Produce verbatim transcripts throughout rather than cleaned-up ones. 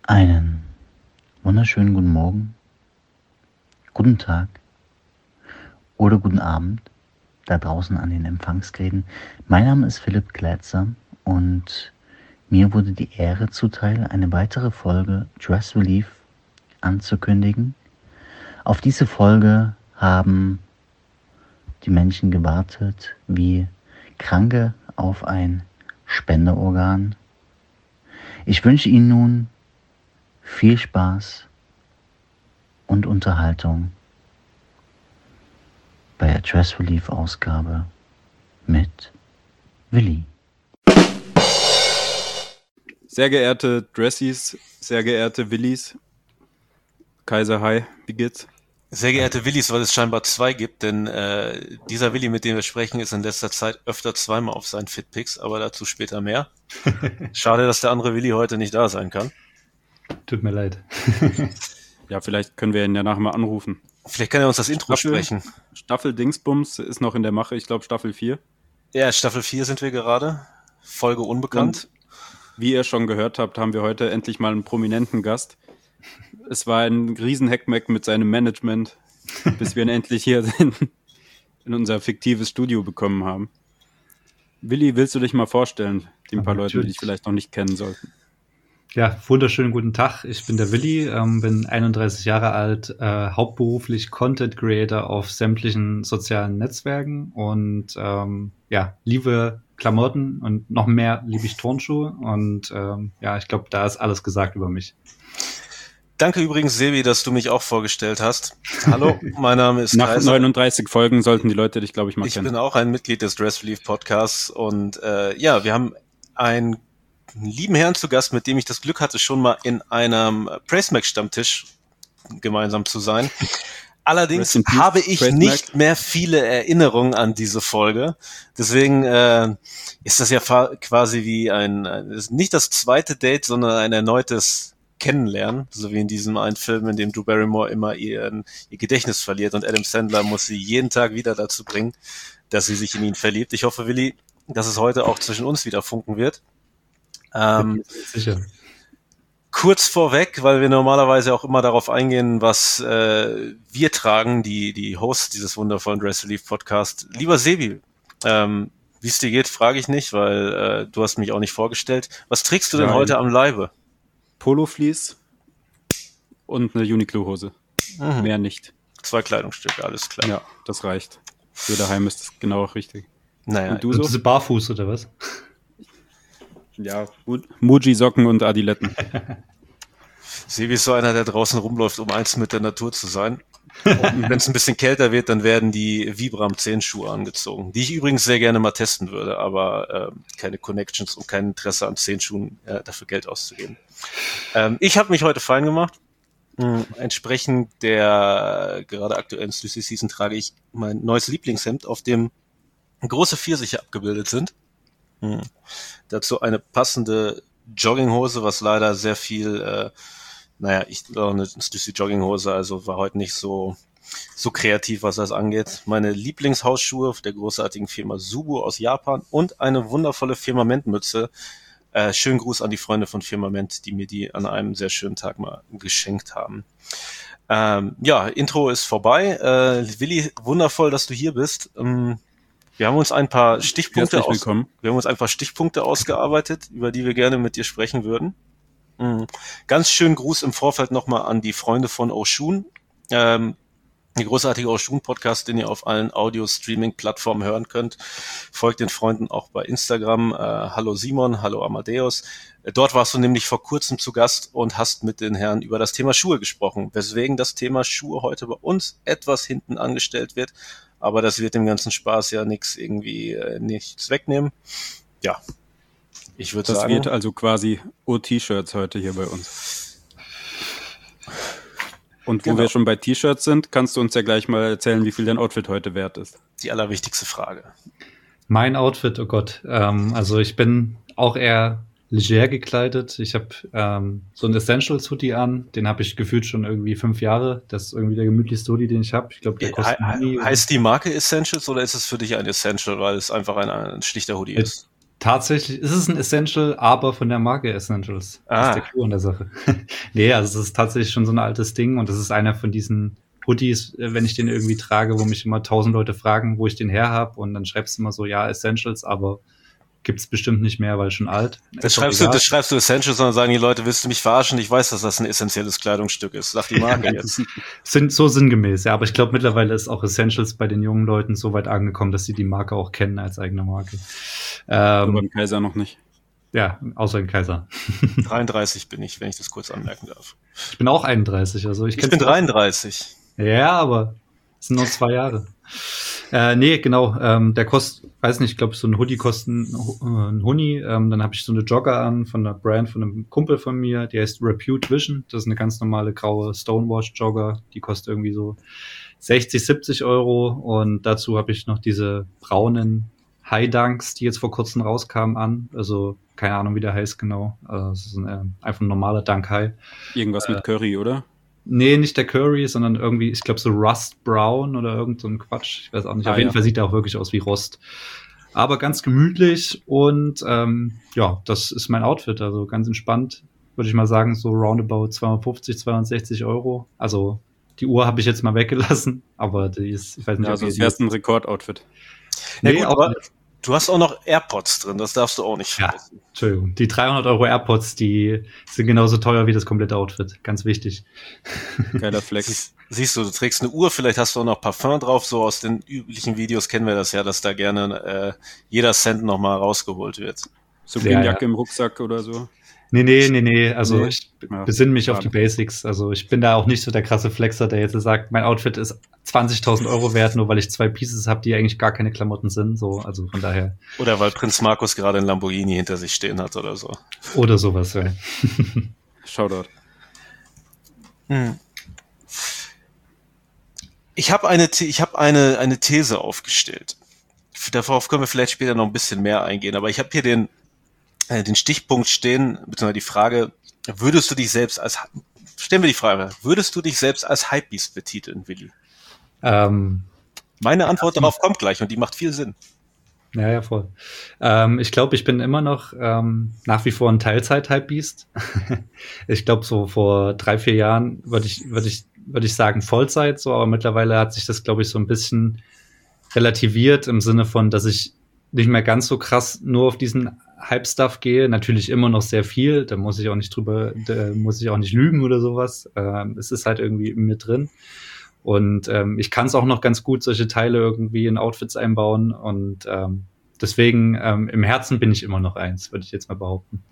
Einen wunderschönen guten Morgen, guten Tag oder guten Abend da draußen an den Empfangsgeräten. Mein Name ist Philipp Glätzer und mir wurde die Ehre zuteil, eine weitere Folge Stress Relief anzukündigen. Auf diese Folge haben die Menschen gewartet wie Kranke auf ein Spenderorgan. Ich wünsche Ihnen nun viel Spaß und Unterhaltung bei der Stress Relief Ausgabe mit Willi. Sehr geehrte Dressies, sehr geehrte Willis, Kaiser, hi, wie geht's? Sehr geehrte Willis, weil es scheinbar zwei gibt, denn äh, dieser Willi, mit dem wir sprechen, ist in letzter Zeit öfter zweimal auf seinen Fitpics, aber dazu später mehr. Schade, dass der andere Willi heute nicht da sein kann. Tut mir leid. Ja, vielleicht können wir ihn ja nachher mal anrufen. Vielleicht kann er uns das Intro Staffel, sprechen. Staffel Dingsbums ist noch in der Mache, ich glaube Staffel vier. Ja, Staffel vier sind wir gerade, Folge unbekannt. Und wie ihr schon gehört habt, haben wir heute endlich mal einen prominenten Gast. Es war ein Riesen-Hackmack mit seinem Management, bis wir ihn endlich hier in, in unser fiktives Studio bekommen haben. Willi, willst du dich mal vorstellen, die ein paar Aber Leute, die natürlich. dich vielleicht noch nicht kennen sollten? Ja, wunderschönen guten Tag. Ich bin der Willi, ähm, bin einunddreißig Jahre alt, äh, hauptberuflich Content Creator auf sämtlichen sozialen Netzwerken und ähm, ja, liebe Klamotten und noch mehr liebe ich Turnschuhe und ähm, ja, ich glaube, da ist alles gesagt über mich. Danke übrigens, Sebi, dass du mich auch vorgestellt hast. Hallo, mein Name ist Nach Kaiser. neununddreißig Folgen sollten die Leute dich, glaube ich, mal Ich kennen. bin auch ein Mitglied des Stress Relief Podcasts und äh, ja, wir haben einen lieben Herrn zu Gast, mit dem ich das Glück hatte, schon mal in einem Praise-Mac-Stammtisch gemeinsam zu sein. Allerdings Rest in peace, habe ich Praise nicht Mac. mehr viele Erinnerungen an diese Folge. Deswegen äh, ist das ja fa- quasi wie ein, ein ist nicht das zweite Date, sondern ein erneutes Kennenlernen, so wie in diesem einen Film, in dem Drew Barrymore immer ihr, ihr Gedächtnis verliert und Adam Sandler muss sie jeden Tag wieder dazu bringen, dass sie sich in ihn verliebt. Ich hoffe, Willi, dass es heute auch zwischen uns wieder funken wird. Ähm, Sicher. kurz vorweg, weil wir normalerweise auch immer darauf eingehen, was äh, wir tragen, die die Hosts dieses wundervollen Stress Relief Podcast. Lieber Sebi, ähm, wie es dir geht, frage ich nicht, weil äh, du hast mich auch nicht vorgestellt. Was trägst du denn Ja, heute am Leibe? Polo-Fleece und eine Uniqlo-Hose. Mhm. Mehr nicht. Zwei Kleidungsstücke, alles klar. Ja, das reicht. Für daheim ist es genau richtig. Naja, Und du Und so? diese Barfuß oder was? Ja, gut. Muji-Socken und Adiletten. Sebi ist so einer, der draußen rumläuft, um eins mit der Natur zu sein. Und wenn es ein bisschen kälter wird, dann werden die Vibram zehn Schuhe angezogen, die ich übrigens sehr gerne mal testen würde, aber äh, keine Connections und kein Interesse an zehn Schuhen äh, dafür Geld auszugeben. Ähm, ich habe mich heute fein gemacht. Hm, entsprechend der gerade aktuellen Sluicy Season trage ich mein neues Lieblingshemd, auf dem große Pfirsiche abgebildet sind. Hm. Dazu eine passende Jogginghose, was leider sehr viel, äh, naja, ich glaube eine Stussy Jogginghose, also war heute nicht so so kreativ, was das angeht. Meine Lieblingshausschuhe der großartigen Firma Subu aus Japan und eine wundervolle Firmamentmütze. Äh, schönen Gruß an die Freunde von Firmament, die mir die an einem sehr schönen Tag mal geschenkt haben. Ähm, ja, Intro ist vorbei. Äh, Willi, wundervoll, dass du hier bist. Ähm, Wir haben uns ein paar Stichpunkte Herzlich aus, willkommen. wir haben uns ein paar Stichpunkte ausgearbeitet, über die wir gerne mit dir sprechen würden. Mhm. Ganz schönen Gruß im Vorfeld nochmal an die Freunde von Oshun. Ähm, die großartige Oshun-Podcast, den ihr auf allen Audio-Streaming-Plattformen hören könnt. Folgt den Freunden auch bei Instagram. Äh, hallo Simon, hallo Amadeus. Äh, dort warst du nämlich vor kurzem zu Gast und hast mit den Herren über das Thema Schuhe gesprochen, weswegen das Thema Schuhe heute bei uns etwas hinten angestellt wird. Aber das wird dem ganzen Spaß ja nichts irgendwie äh, nichts wegnehmen. Ja, ich würde Das sagen, wird also quasi O-T-Shirts heute hier bei uns. Und wo Genau. wir schon bei T-Shirts sind, kannst du uns ja gleich mal erzählen, wie viel dein Outfit heute wert ist. die allerwichtigste Frage. Mein Outfit, oh Gott. Ähm, also ich bin auch eher leger gekleidet. Ich habe ähm, so einen Essentials-Hoodie an. Den habe ich gefühlt schon irgendwie fünf Jahre. Das ist irgendwie der gemütlichste Hoodie, den ich habe. Ich glaube, der kostet He- Money. heißt die Marke Essentials oder ist es für dich ein Essential, weil es einfach ein, ein schlichter Hoodie Mit- ist? Tatsächlich ist es ein Essential, aber von der Marke Essentials. Das Ah. ist der Clou an der Sache. Nee, also es ist tatsächlich schon so ein altes Ding und das ist einer von diesen Hoodies, äh, wenn ich den irgendwie trage, wo mich immer tausend Leute fragen, wo ich den her habe und dann schreibst du immer so, ja, Essentials, aber gibt's bestimmt nicht mehr, weil schon alt. Das Ist doch schreibst, du, egal. das schreibst du Essentials, sondern sagen die Leute, willst du mich verarschen? Ich weiß, dass das ein essentielles Kleidungsstück ist. Sag die Marke jetzt. Sind so sinngemäß, ja, aber ich glaube mittlerweile ist auch Essentials bei den jungen Leuten so weit angekommen, dass sie die Marke auch kennen als eigene Marke. Aber Ähm, beim Kaiser noch nicht. ja, außer in Kaiser. dreiunddreißig bin ich, wenn ich das kurz anmerken darf. Ich bin auch einunddreißig, also ich, Ich kenn's bin auch. dreiunddreißig. Ja, aber es sind nur zwei Jahre. Äh, nee, genau, ähm, der kostet, weiß nicht, ich glaube, so ein Hoodie kostet ein, äh, ein Huni. Ähm, dann habe ich so eine Jogger an von einer Brand, von einem Kumpel von mir, die heißt Repute Vision. Das ist eine ganz normale graue Stonewash-Jogger. Die kostet irgendwie so sechzig, siebzig Euro. Und dazu habe ich noch diese braunen High Dunks, die jetzt vor kurzem rauskamen, an. Also keine Ahnung, wie der heißt genau. Also, es ist ein, äh, einfach ein normaler Dunk High. Irgendwas mit Curry, oder? Nee, nicht der Curry, sondern irgendwie, ich glaube, so Rust Brown oder irgend so ein Quatsch. Ich weiß auch nicht. Ah, Auf jeden ja. Fall sieht er auch wirklich aus wie Rost. Aber ganz gemütlich und ähm, ja, das ist mein Outfit. Also ganz entspannt, würde ich mal sagen, so roundabout zweihundertfünfzig, zweihundertsechzig Euro. Also die Uhr habe ich jetzt mal weggelassen, aber die ist, ich weiß nicht, Ja, ob also ihr das die- wäre ein Rekordoutfit. Ja, Nee, gut, auch aber nicht. du hast auch noch AirPods drin, das darfst du auch nicht Ja. vergessen. Entschuldigung, die dreihundert Euro AirPods, die sind genauso teuer wie das komplette Outfit. Ganz wichtig. Geiler Flex. Siehst, siehst du, du trägst eine Uhr, vielleicht hast du auch noch Parfum drauf, so aus den üblichen Videos kennen wir das ja, dass da gerne äh, jeder Cent nochmal rausgeholt wird. So Ja, Jacke im Rucksack oder so. Nee, nee, nee, nee. Also Nee. ich b- Ja, besinne mich auf schade. die Basics. Also ich bin da auch nicht so der krasse Flexer, der jetzt sagt, mein Outfit ist zwanzigtausend Euro wert, nur weil ich zwei Pieces habe, die eigentlich gar keine Klamotten sind. So, also von daher. Oder weil Prinz Markus gerade einen Lamborghini hinter sich stehen hat oder so. Oder sowas, ja. Shoutout. Hm. Ich habe eine, The- ich habe eine, eine These aufgestellt. F- Darauf können wir vielleicht später noch ein bisschen mehr eingehen, aber ich habe hier den, äh, den Stichpunkt stehen, beziehungsweise die Frage, würdest du dich selbst als, stellen wir die Frage, würdest du dich selbst als Hypebeast betiteln, Willi? Ähm, Meine Antwort darauf kommt gleich und die macht viel Sinn. ja, ja, voll. Ähm, ich glaube, ich bin immer noch ähm, nach wie vor ein Teilzeit-Hypebeast. Ich glaube, so vor drei, vier Jahren würde ich, würde ich, würde ich sagen Vollzeit, so, aber mittlerweile hat sich das, glaube ich, so ein bisschen relativiert im Sinne von, dass ich nicht mehr ganz so krass nur auf diesen Hype-Stuff gehe. Natürlich immer noch sehr viel, da muss ich auch nicht drüber, da muss ich auch nicht lügen oder sowas. Ähm, es ist halt irgendwie in mir drin. Und ähm, ich kann es auch noch ganz gut, solche Teile irgendwie in Outfits einbauen. Und ähm, deswegen ähm, im Herzen bin ich immer noch eins, würde ich jetzt mal behaupten.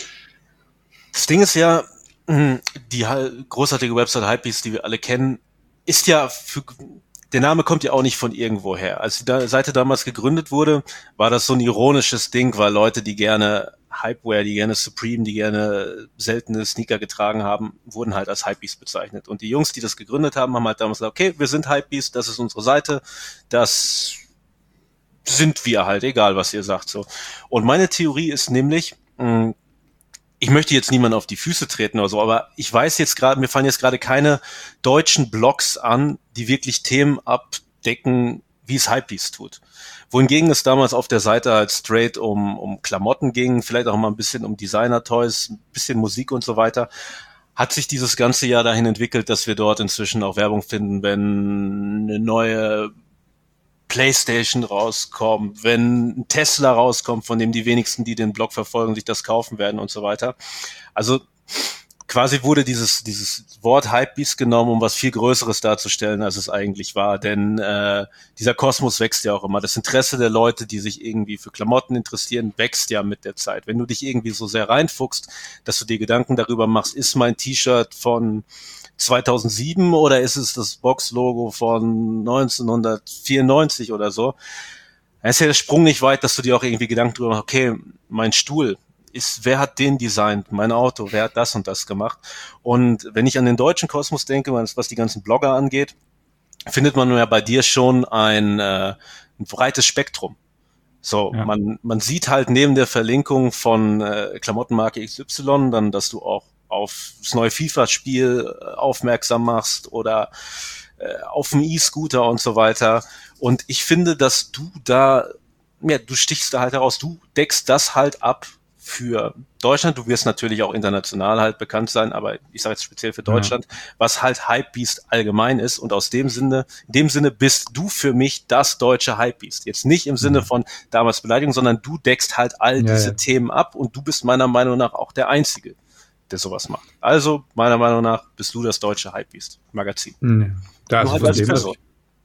Das Ding ist ja, mh, die hal- großartige Website Hypebeast, die wir alle kennen, ist ja für, der Name kommt ja auch nicht von irgendwo her. Als die da, Seite damals gegründet wurde, war das so ein ironisches Ding, weil Leute, die gerne Hypewear, die gerne Supreme, die gerne seltene Sneaker getragen haben, wurden halt als Hypebeast bezeichnet. Und die Jungs, die das gegründet haben, haben halt damals gesagt, okay, wir sind Hypebeast, das ist unsere Seite, das sind wir halt, egal was ihr sagt, so. Und meine Theorie ist nämlich, mh, ich möchte jetzt niemanden auf die Füße treten oder so, aber ich weiß jetzt gerade, mir fallen jetzt gerade keine deutschen Blogs an, die wirklich Themen abdecken, wie es Hypebeast tut. Wohingegen es damals auf der Seite halt straight um, um Klamotten ging, vielleicht auch mal ein bisschen um Designer-Toys, ein bisschen Musik und so weiter, hat sich dieses ganze Jahr dahin entwickelt, dass wir dort inzwischen auch Werbung finden, wenn eine neue PlayStation rauskommt, wenn ein Tesla rauskommt, von dem die wenigsten, die den Blog verfolgen, sich das kaufen werden und so weiter. Also quasi wurde dieses dieses Wort Hypebeast genommen, um was viel Größeres darzustellen, als es eigentlich war. Denn äh, dieser Kosmos wächst ja auch immer. Das Interesse der Leute, die sich irgendwie für Klamotten interessieren, wächst ja mit der Zeit. Wenn du dich irgendwie so sehr reinfuchst, dass du dir Gedanken darüber machst, ist mein T-Shirt von zweitausendsieben oder ist es das Box-Logo von neunzehnhundertvierundneunzig oder so, dann ist ja der Sprung nicht weit, dass du dir auch irgendwie Gedanken darüber machst, okay, mein Stuhl, ist, wer hat den designt? Mein Auto, wer hat das und das gemacht? Und wenn ich an den deutschen Kosmos denke, was die ganzen Blogger angeht, findet man ja bei dir schon ein, äh, ein breites Spektrum. So, Ja. man, man sieht halt neben der Verlinkung von äh, Klamottenmarke X Y dann, dass du auch auf das neue FIFA-Spiel äh, aufmerksam machst oder äh, auf dem E-Scooter und so weiter. Und ich finde, dass du da ja, du stichst da halt heraus, du deckst das halt ab für Deutschland. Du wirst natürlich auch international halt bekannt sein, aber ich sage jetzt speziell für Deutschland, ja. was halt Hypebeast allgemein ist. Und aus dem Sinne, in dem Sinne bist du für mich das deutsche Hypebeast. Jetzt nicht im Sinne von damals Beleidigung, sondern du deckst halt all ja, diese ja. Themen ab und du bist meiner Meinung nach auch der Einzige, der sowas macht. Also, meiner Meinung nach, bist du das deutsche Hypebeast Magazin. Ja. Da ist halt von, dem Person.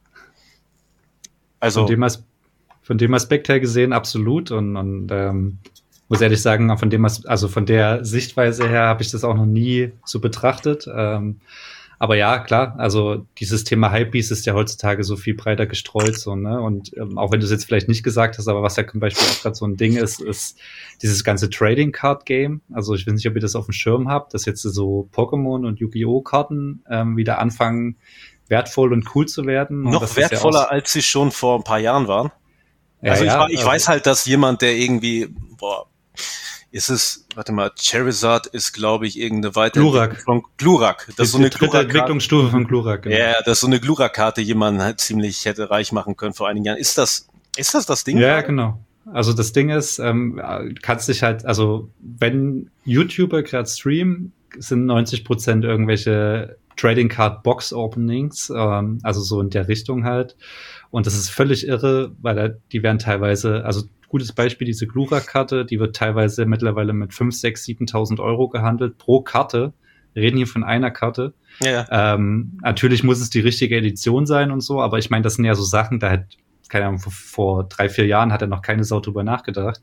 Also, von, dem As- von dem Aspekt her gesehen absolut und, und ähm, muss ehrlich sagen, von dem, also von der Sichtweise her habe ich das auch noch nie so betrachtet. Ähm, aber ja, klar, also dieses Thema Hypebeast ist ja heutzutage so viel breiter gestreut, so, ne? Und ähm, auch wenn du es jetzt vielleicht nicht gesagt hast, aber was ja zum Beispiel auch gerade so ein Ding ist, ist dieses ganze Trading Card Game. Also ich weiß nicht, ob ihr das auf dem Schirm habt, dass jetzt so Pokémon und Yu-Gi-Oh! Karten ähm, wieder anfangen, wertvoll und cool zu werden. Und noch wertvoller, ja als sie schon vor ein paar Jahren waren. Ja, also ich, ja, ich also weiß halt, dass jemand, der irgendwie, boah, ist es, warte mal, Charizard ist, glaube ich, irgendeine Weiterentwicklung von Glurak. Das die, ist so eine die dritte Entwicklungsstufe von Glurak. Genau. Ja, das ist so eine Glurak-Karte, jemanden halt ziemlich hätte reich machen können vor einigen Jahren. Ist das, ist das das Ding? Ja, gerade? Genau. Also das Ding ist, ähm, kannst dich halt, also wenn YouTuber gerade streamen, sind neunzig Prozent irgendwelche Trading Card Box Openings, ähm, also so in der Richtung halt. Und das ist völlig irre, weil da, die werden teilweise, also gutes Beispiel, diese Glurak-Karte, die wird teilweise mittlerweile mit fünf, sechs, siebentausend Euro gehandelt pro Karte. Wir reden hier von einer Karte. Ja, ja. Ähm, natürlich muss es die richtige Edition sein und so, aber ich meine, das sind ja so Sachen, da hat, keine Ahnung, vor, vor drei, vier Jahren hat er noch keine Sau drüber nachgedacht.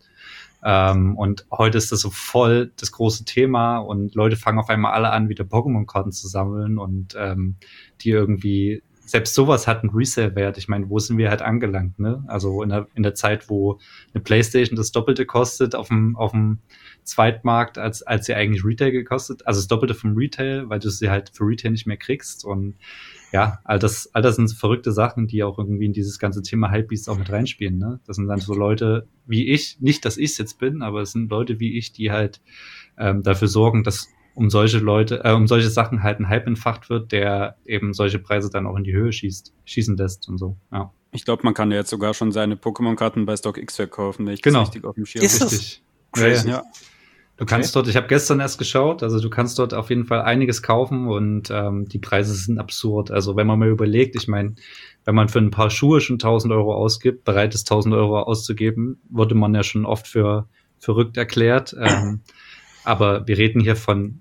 Ähm, und heute ist das so voll das große Thema und Leute fangen auf einmal alle an, wieder Pokémon-Karten zu sammeln und ähm, die irgendwie, selbst sowas hat einen Resale-Wert. Ich meine, wo sind wir halt angelangt, ne? Also in der, in der Zeit, wo eine PlayStation das Doppelte kostet auf dem, auf dem Zweitmarkt, als, als sie eigentlich Retail gekostet, also das Doppelte vom Retail, weil du sie halt für Retail nicht mehr kriegst und ja, all das, all das sind verrückte Sachen, die auch irgendwie in dieses ganze Thema Hypebeast auch mit reinspielen, ne? Das sind dann so Leute wie ich, nicht, dass ich es jetzt bin, aber es sind Leute wie ich, die halt ähm, dafür sorgen, dass um solche Leute, äh, um solche Sachen halt ein Hype entfacht wird, der eben solche Preise dann auch in die Höhe schießt, schießen lässt und so, ja. Ich glaube, man kann ja jetzt sogar schon seine Pokémon-Karten bei StockX verkaufen, wenn ich genau. das richtig auf dem Schirm habe. Richtig. Ja, ja. ja. Du Okay. kannst dort, ich habe gestern erst geschaut, also du kannst dort auf jeden Fall einiges kaufen und ähm, die Preise sind absurd. Also wenn man mal überlegt, ich meine, wenn man für ein paar Schuhe schon tausend Euro ausgibt, bereit ist tausend Euro auszugeben, wurde man ja schon oft für verrückt erklärt. Ähm, aber wir reden hier von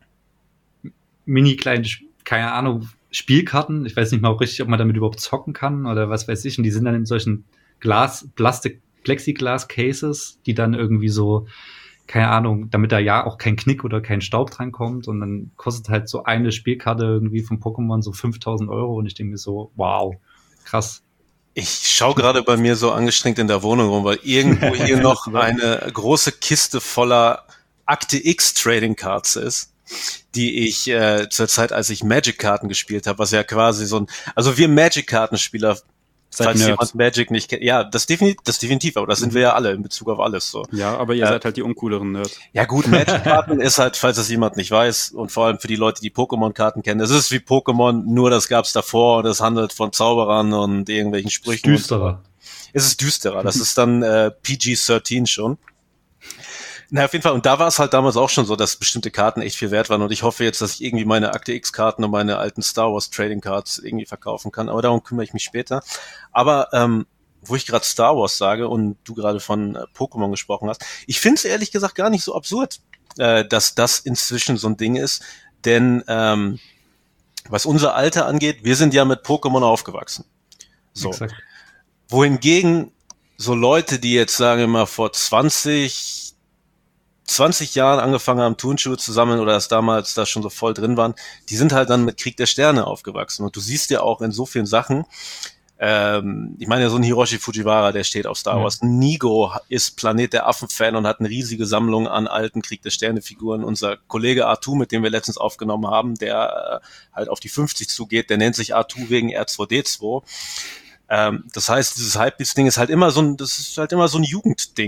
mini kleinen, keine Ahnung, Spielkarten. Ich weiß nicht mal auch richtig, ob man damit überhaupt zocken kann oder was weiß ich. Und die sind dann in solchen Glas, Plastik, Plexiglas-Cases, die dann irgendwie so, keine Ahnung, damit da ja auch kein Knick oder kein Staub dran kommt und dann kostet halt so eine Spielkarte irgendwie von Pokémon so fünftausend Euro und ich denke mir so, wow, krass. Ich schaue gerade bei mir so angestrengt in der Wohnung rum, weil irgendwo hier noch eine große Kiste voller Akte X Trading Cards ist, die ich äh, zur Zeit, als ich Magic-Karten gespielt habe, was ja quasi so ein, also wir Magic-Kartenspieler, falls Nerds. Jemand Magic nicht kennt. Ja, das definitiv, das definitiv, aber das sind wir ja alle in Bezug auf alles so. Ja, aber ihr äh, seid halt die uncooleren Nerds. Ja gut, Magic-Karten ist halt, falls das jemand nicht weiß und vor allem für die Leute, die Pokémon-Karten kennen, es ist wie Pokémon, nur das gab's davor und es handelt von Zauberern und irgendwelchen Sprüchen. Es ist düsterer. Es ist düsterer, das ist dann äh, P G dreizehn schon. Na, auf jeden Fall. Und da war es halt damals auch schon so, dass bestimmte Karten echt viel wert waren. Und ich hoffe jetzt, dass ich irgendwie meine Akte X-Karten und meine alten Star Wars Trading Cards irgendwie verkaufen kann. Aber darum kümmere ich mich später. Aber ähm, wo ich gerade Star Wars sage und du gerade von äh, Pokémon gesprochen hast, ich finde es ehrlich gesagt gar nicht so absurd, äh, dass das inzwischen so ein Ding ist. Denn ähm, was unser Alter angeht, wir sind ja mit Pokémon aufgewachsen. So. Exakt. Wohingegen so Leute, die jetzt, sagen wir mal, vor zwanzig zwanzig Jahren angefangen haben, Turnschuhe zu sammeln oder das damals da schon so voll drin waren, die sind halt dann mit Krieg der Sterne aufgewachsen. Und du siehst ja auch in so vielen Sachen, ähm, ich meine ja so ein Hiroshi Fujiwara, der steht auf Star Wars. Ja. Nigo ist Planet der Affen-Fan und hat eine riesige Sammlung an alten Krieg der Sterne-Figuren. Unser Kollege Artu, mit dem wir letztens aufgenommen haben, der äh, halt auf die fünfzig zugeht, der nennt sich Artu wegen R zwei D zwei. Ähm, das heißt, dieses Hypebeast-Ding ist halt immer so ein, das ist halt immer so ein Jugendding.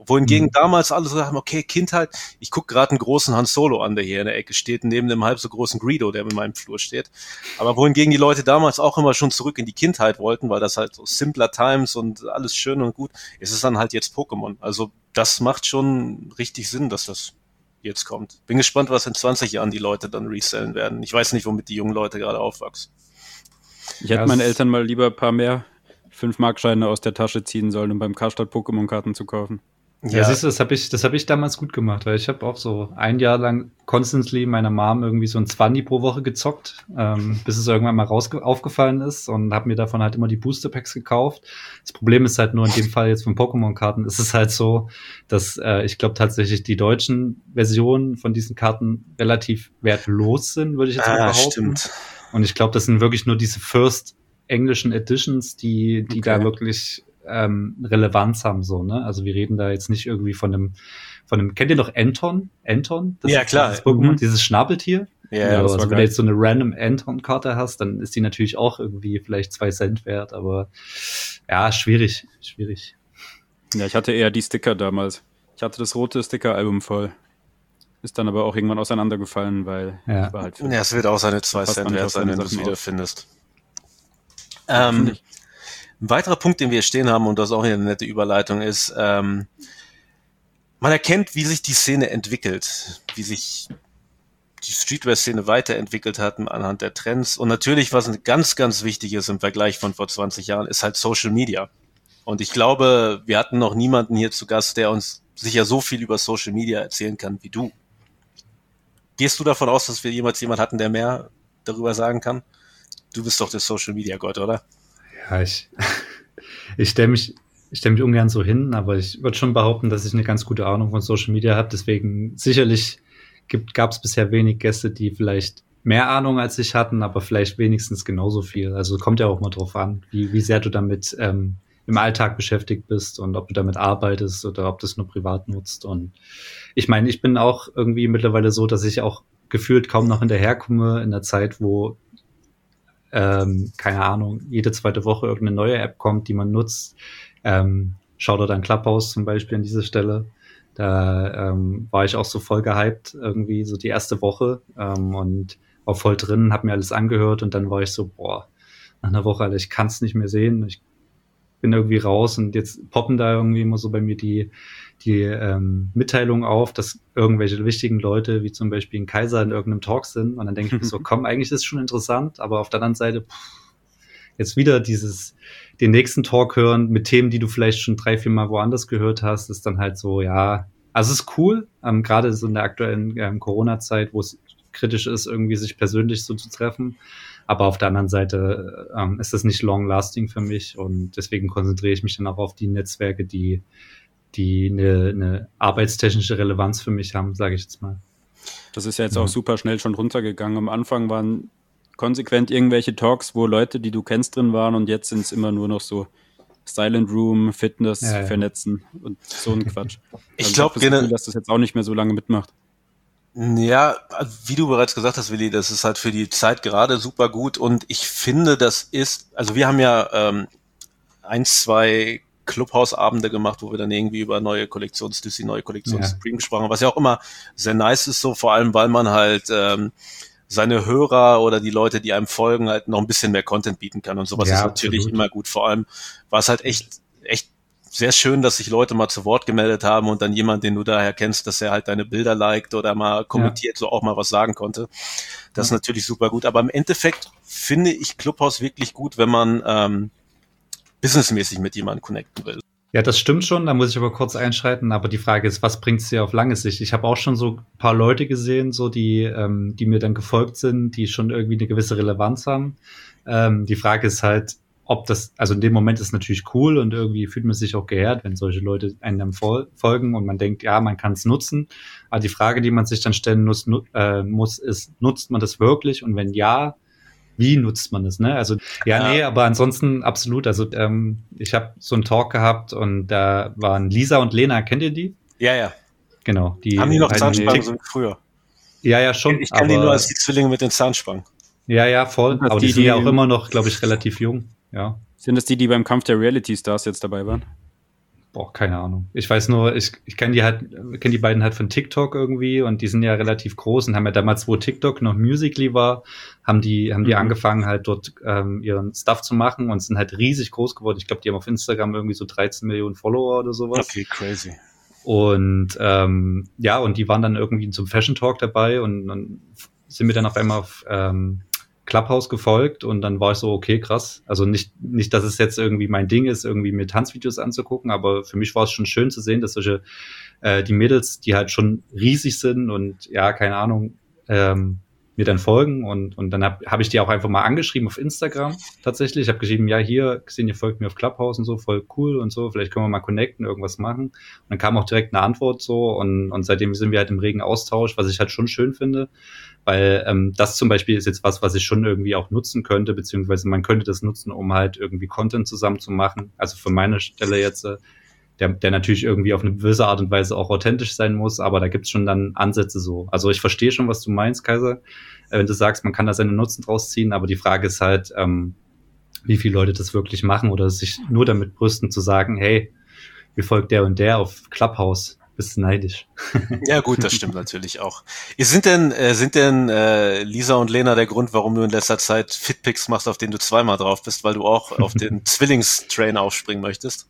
Wohingegen Mhm. damals alle so sagen, okay, Kindheit, ich gucke gerade einen großen Han Solo an, der hier in der Ecke steht, neben einem halb so großen Greedo, der in meinem Flur steht. Aber wohingegen die Leute damals auch immer schon zurück in die Kindheit wollten, weil das halt so simpler Times und alles schön und gut, ist es dann halt jetzt Pokémon. Also das macht schon richtig Sinn, dass das jetzt kommt. Bin gespannt, was in zwanzig Jahren die Leute dann resellen werden. Ich weiß nicht, womit die jungen Leute gerade aufwachsen. Ich hätte Ja, meinen es- Eltern mal lieber ein paar mehr fünf Mark Scheine aus der Tasche ziehen sollen, um beim Karstadt Pokémon-Karten zu kaufen. Ja, siehst du, das habe ich, das habe ich damals gut gemacht, weil ich habe auch so ein Jahr lang constantly meiner Mom irgendwie so ein Zwanni pro Woche gezockt, ähm, bis es irgendwann mal raus aufgefallen ist und habe mir davon halt immer die Booster Packs gekauft. Das Problem ist halt nur in dem Fall jetzt von Pokémon-Karten ist es halt so, dass äh, ich glaube tatsächlich die deutschen Versionen von diesen Karten relativ wertlos sind, würde ich jetzt mal Ah, behaupten. stimmt. Und ich glaube, das sind wirklich nur diese First englischen Editions, die, die Okay. da wirklich ähm, Relevanz haben, so, ne? Also wir reden da jetzt nicht irgendwie von einem, von einem, kennt ihr noch Anton? Anton? Das Ja, ist klar. dieses Pokémon, Mhm. dieses Schnabeltier? Ja, Ja, ja, das also, war wenn du geil. jetzt so eine random Anton-Karte hast, dann ist die natürlich auch irgendwie vielleicht zwei Cent wert, aber ja, schwierig, schwierig. Ja, ich hatte eher die Sticker damals. Ich hatte das rote Sticker-Album voll. Ist dann aber auch irgendwann auseinandergefallen, weil Ja. ich war halt für ja, es wird auch seine zwei passt man Cent nicht wert auf sein, seine wenn du es Sachen wieder auf. findest. Ja, Ähm, finde ich. Ein weiterer Punkt, den wir stehen haben, und das ist auch hier eine nette Überleitung, ist, ähm, man erkennt, wie sich die Szene entwickelt, wie sich die Streetwear-Szene weiterentwickelt hat anhand der Trends. Und natürlich, was ganz, ganz wichtig ist im Vergleich von vor zwanzig Jahren, ist halt Social Media. Und ich glaube, wir hatten noch niemanden hier zu Gast, der uns sicher so viel über Social Media erzählen kann wie du. Gehst du davon aus, dass wir jemals jemanden hatten, der mehr darüber sagen kann? Du bist doch der Social Media Gott, oder? Ja, ich, ich stelle mich, ich stelle mich ungern so hin, aber ich würde schon behaupten, dass ich eine ganz gute Ahnung von Social Media habe. Deswegen sicherlich gab es bisher wenig Gäste, die vielleicht mehr Ahnung als ich hatten, aber vielleicht wenigstens genauso viel. Also kommt ja auch mal drauf an, wie, wie sehr du damit ähm, im Alltag beschäftigt bist und ob du damit arbeitest oder ob du es nur privat nutzt. Und ich meine, ich bin auch irgendwie mittlerweile so, dass ich auch gefühlt kaum noch hinterherkomme in der Zeit, wo ähm, keine Ahnung, jede zweite Woche irgendeine neue App kommt, die man nutzt. Ähm, Shoutout an Clubhouse zum Beispiel an dieser Stelle. Da ähm, war ich auch so voll gehypt, irgendwie so die erste Woche ähm, und war voll drin, hab mir alles angehört und dann war ich so, boah, nach einer Woche, Alter, ich kann es nicht mehr sehen. Ich bin irgendwie raus und jetzt poppen da irgendwie immer so bei mir die, die ähm, Mitteilungen auf, dass irgendwelche wichtigen Leute, wie zum Beispiel ein Kaiser, in irgendeinem Talk sind. Und dann denke ich mir so, komm, eigentlich ist es schon interessant, aber auf der anderen Seite, pff, jetzt wieder dieses, den nächsten Talk hören mit Themen, die du vielleicht schon drei, vier Mal woanders gehört hast, ist dann halt so, ja, also es ist cool, ähm, gerade so in der aktuellen ähm, Corona-Zeit, wo es kritisch ist, irgendwie sich persönlich so zu treffen. Aber auf der anderen Seite ähm, ist das nicht long-lasting für mich und deswegen konzentriere ich mich dann auch auf die Netzwerke, die die eine, eine arbeitstechnische Relevanz für mich haben, sage ich jetzt mal. Das ist ja jetzt Ja. auch super schnell schon runtergegangen. Am Anfang waren konsequent irgendwelche Talks, wo Leute, die du kennst, drin waren und jetzt sind es immer nur noch so Silent Room, Fitness, Ja, ja. Vernetzen und so ein Quatsch. Ich Also glaube, hab das Gefühl, gener- dass das jetzt auch nicht mehr so lange mitmacht. Ja, wie du bereits gesagt hast, Willi, das ist halt für die Zeit gerade super gut und ich finde, das ist, also wir haben ja ähm, ein, zwei Clubhouse-Abende gemacht, wo wir dann irgendwie über neue Kollektions, die neue Kollektion Ja. Supreme gesprochen haben, was ja auch immer sehr nice ist, so vor allem, weil man halt ähm, seine Hörer oder die Leute, die einem folgen, halt noch ein bisschen mehr Content bieten kann und sowas Ja, ist natürlich absolut. immer gut. Vor allem war es halt echt, echt sehr schön, dass sich Leute mal zu Wort gemeldet haben und dann jemand, den du daher kennst, dass er halt deine Bilder liked oder mal kommentiert, so auch mal was sagen konnte. Das ist natürlich super gut. Aber im Endeffekt finde ich Clubhouse wirklich gut, wenn man ähm, businessmäßig mit jemandem connecten will. Ja, das stimmt schon, da muss ich aber kurz einschreiten, aber die Frage ist, was bringt es dir auf lange Sicht? Ich habe auch schon so ein paar Leute gesehen, so die, ähm, die mir dann gefolgt sind, die schon irgendwie eine gewisse Relevanz haben. Ähm, die Frage ist halt, ob das, also in dem Moment ist natürlich cool und irgendwie fühlt man sich auch geehrt, wenn solche Leute einem fol- folgen und man denkt, ja, man kann es nutzen. Aber die Frage, die man sich dann stellen muss, nu- äh, muss, ist, nutzt man das wirklich? Und wenn ja, wie nutzt man es, ne? Also, ja, Ja. nee, aber ansonsten absolut. Also, ähm, ich habe so einen Talk gehabt und da waren Lisa und Lena, kennt ihr die? Ja, ja. Genau. Die Haben die noch halt- Zahnspangen so wie früher? Ja, ja, schon. Ich kenne die aber- nur als die Zwillinge mit den Zahnspangen. Ja, ja, voll. Sind das Aber die, die, sind ja die- auch immer noch, glaube ich, relativ jung. Ja. Sind das die, die beim Kampf der Reality Stars jetzt dabei waren? Boah, keine Ahnung. Ich weiß nur, ich, ich kenne die halt, kenne die beiden halt von TikTok irgendwie und die sind ja relativ groß und haben ja damals, wo TikTok noch Musical.ly war, haben die, haben die Mhm. angefangen halt dort ähm, ihren Stuff zu machen und sind halt riesig groß geworden. Ich glaube, die haben auf Instagram irgendwie so dreizehn Millionen Follower oder sowas. Okay, crazy. Und ähm, ja, und die waren dann irgendwie zum Fashion Talk dabei und dann sind wir dann auf einmal auf ähm, Clubhouse gefolgt und dann war ich so, okay, krass. Also nicht, nicht, dass es jetzt irgendwie mein Ding ist, irgendwie mir Tanzvideos anzugucken, aber für mich war es schon schön zu sehen, dass solche, äh, die Mädels, die halt schon riesig sind und ja, keine Ahnung, ähm, mir dann folgen und, und dann habe hab ich die auch einfach mal angeschrieben auf Instagram tatsächlich. Ich habe geschrieben, ja, hier, gesehen, ihr folgt mir auf Clubhouse und so, voll cool und so, vielleicht können wir mal connecten, irgendwas machen. Und dann kam auch direkt eine Antwort so und, und seitdem sind wir halt im regen Austausch, was ich halt schon schön finde, weil ähm, das zum Beispiel ist jetzt was, was ich schon irgendwie auch nutzen könnte, beziehungsweise man könnte das nutzen, um halt irgendwie Content zusammen zu machen. Also von meiner Stelle jetzt, äh, der, der natürlich irgendwie auf eine gewisse Art und Weise auch authentisch sein muss, aber da gibt's schon dann Ansätze so. Also ich verstehe schon, was du meinst, Kaiser, äh, wenn du sagst, man kann da seinen Nutzen draus ziehen, aber die Frage ist halt, ähm, wie viele Leute das wirklich machen oder sich nur damit brüsten zu sagen, hey, wie folgt der und der auf Clubhouse? Bist du neidisch? Ja gut, das stimmt natürlich auch. Sind denn, äh, sind denn äh, Lisa und Lena der Grund, warum du in letzter Zeit Fitpics machst, auf denen du zweimal drauf bist, weil du auch auf den Zwillingstrain aufspringen möchtest?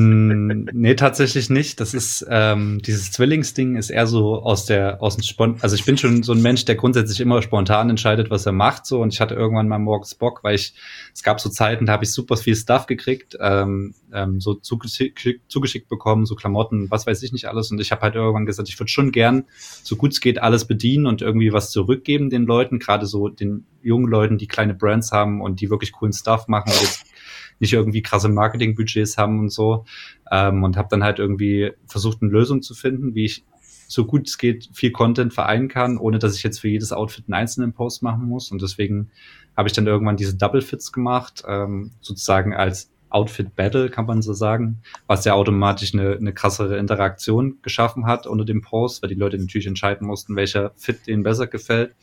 Mm, nee, tatsächlich nicht. Das ist, ähm, dieses Zwillingsding ist eher so aus der, aus dem Spon also ich bin schon so ein Mensch, der grundsätzlich immer spontan entscheidet, was er macht, so, und ich hatte irgendwann mal morgens Bock, weil ich, es gab so Zeiten, da habe ich super viel Stuff gekriegt, ähm, ähm, so zugeschickt, zugeschickt bekommen, so Klamotten, was weiß ich nicht alles, und ich habe halt irgendwann gesagt, ich würde schon gern, so gut es geht, alles bedienen und irgendwie was zurückgeben den Leuten, gerade so den jungen Leuten, die kleine Brands haben und die wirklich coolen Stuff machen und jetzt nicht irgendwie krasse Marketingbudgets haben und so, ähm, und habe dann halt irgendwie versucht, eine Lösung zu finden, wie ich so gut es geht viel Content vereinen kann, ohne dass ich jetzt für jedes Outfit einen einzelnen Post machen muss, und deswegen habe ich dann irgendwann diese Double Fits gemacht, ähm, sozusagen als Outfit Battle, kann man so sagen, was ja automatisch eine, eine krassere Interaktion geschaffen hat unter dem Post, weil die Leute natürlich entscheiden mussten, welcher Fit denen besser gefällt.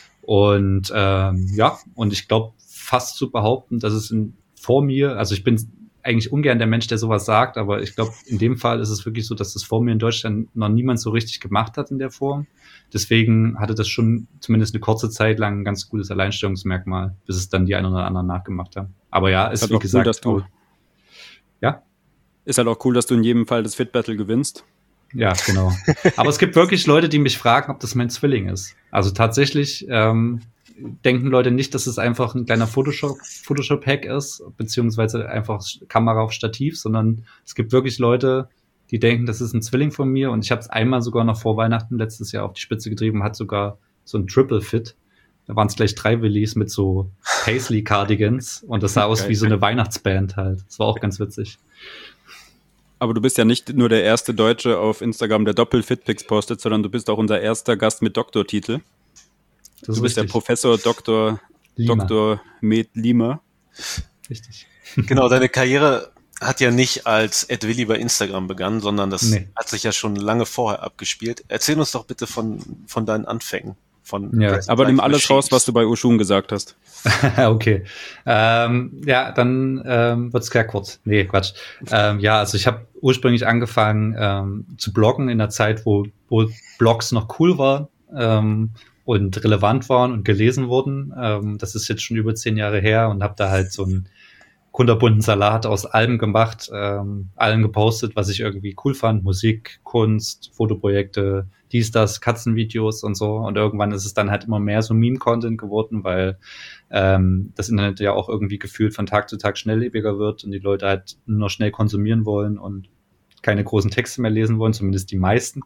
Und ähm, ja, und ich glaube fast zu behaupten, dass es in vor mir, also ich bin eigentlich ungern der Mensch, der sowas sagt, aber ich glaube, in dem Fall ist es wirklich so, dass das vor mir in Deutschland noch niemand so richtig gemacht hat in der Form. Deswegen hatte das schon zumindest eine kurze Zeit lang ein ganz gutes Alleinstellungsmerkmal, bis es dann die einen oder anderen nachgemacht haben. Aber ja, ist, Ist halt wie auch gesagt, cool, dass du, auch, ja, ist halt auch cool, dass du in jedem Fall das Fit Battle gewinnst. ja, genau. Aber es gibt wirklich Leute, die mich fragen, ob das mein Zwilling ist. Also tatsächlich ähm, denken Leute nicht, dass es einfach ein kleiner Photoshop, Photoshop-Hack ist, beziehungsweise einfach Kamera auf Stativ, sondern es gibt wirklich Leute, die denken, das ist ein Zwilling von mir, und ich habe es einmal sogar noch vor Weihnachten letztes Jahr auf die Spitze getrieben, hat sogar so ein Triple Fit. Da waren es gleich drei Willis mit so Paisley-Cardigans und das sah aus Geil. wie so eine Weihnachtsband halt. Das war auch ganz witzig. Aber du bist ja nicht nur der erste Deutsche auf Instagram, der Doppel-Fitpics postet, sondern du bist auch unser erster Gast mit Doktortitel. Das Du ist bist der richtig. Professor Doktor Lima. Doktor Med Lima. Richtig. Genau, deine Karriere hat ja nicht als Ed Willi bei Instagram begonnen, sondern das Nee. hat sich ja schon lange vorher abgespielt. Erzähl uns doch bitte von, von deinen Anfängen. Von Ja. Present Aber nimm Like alles Machines. raus, was du bei Ushun gesagt hast. Okay. Ähm, ja, dann ähm, wird's sehr kurz. Nee, Quatsch. Ähm, ja, also ich habe ursprünglich angefangen ähm, zu bloggen in der Zeit, wo, wo Blogs noch cool waren ähm, und relevant waren und gelesen wurden. Ähm, das ist jetzt schon über zehn Jahre her, und habe da halt so einen kunterbunten Salat aus allem gemacht, ähm, allen gepostet, was ich irgendwie cool fand. Musik, Kunst, Fotoprojekte, dies, das, Katzenvideos und so. Und irgendwann ist es dann halt immer mehr so Meme-Content geworden, weil ähm, das Internet ja auch irgendwie gefühlt von Tag zu Tag schnelllebiger wird und die Leute halt nur noch schnell konsumieren wollen und keine großen Texte mehr lesen wollen, zumindest die meisten.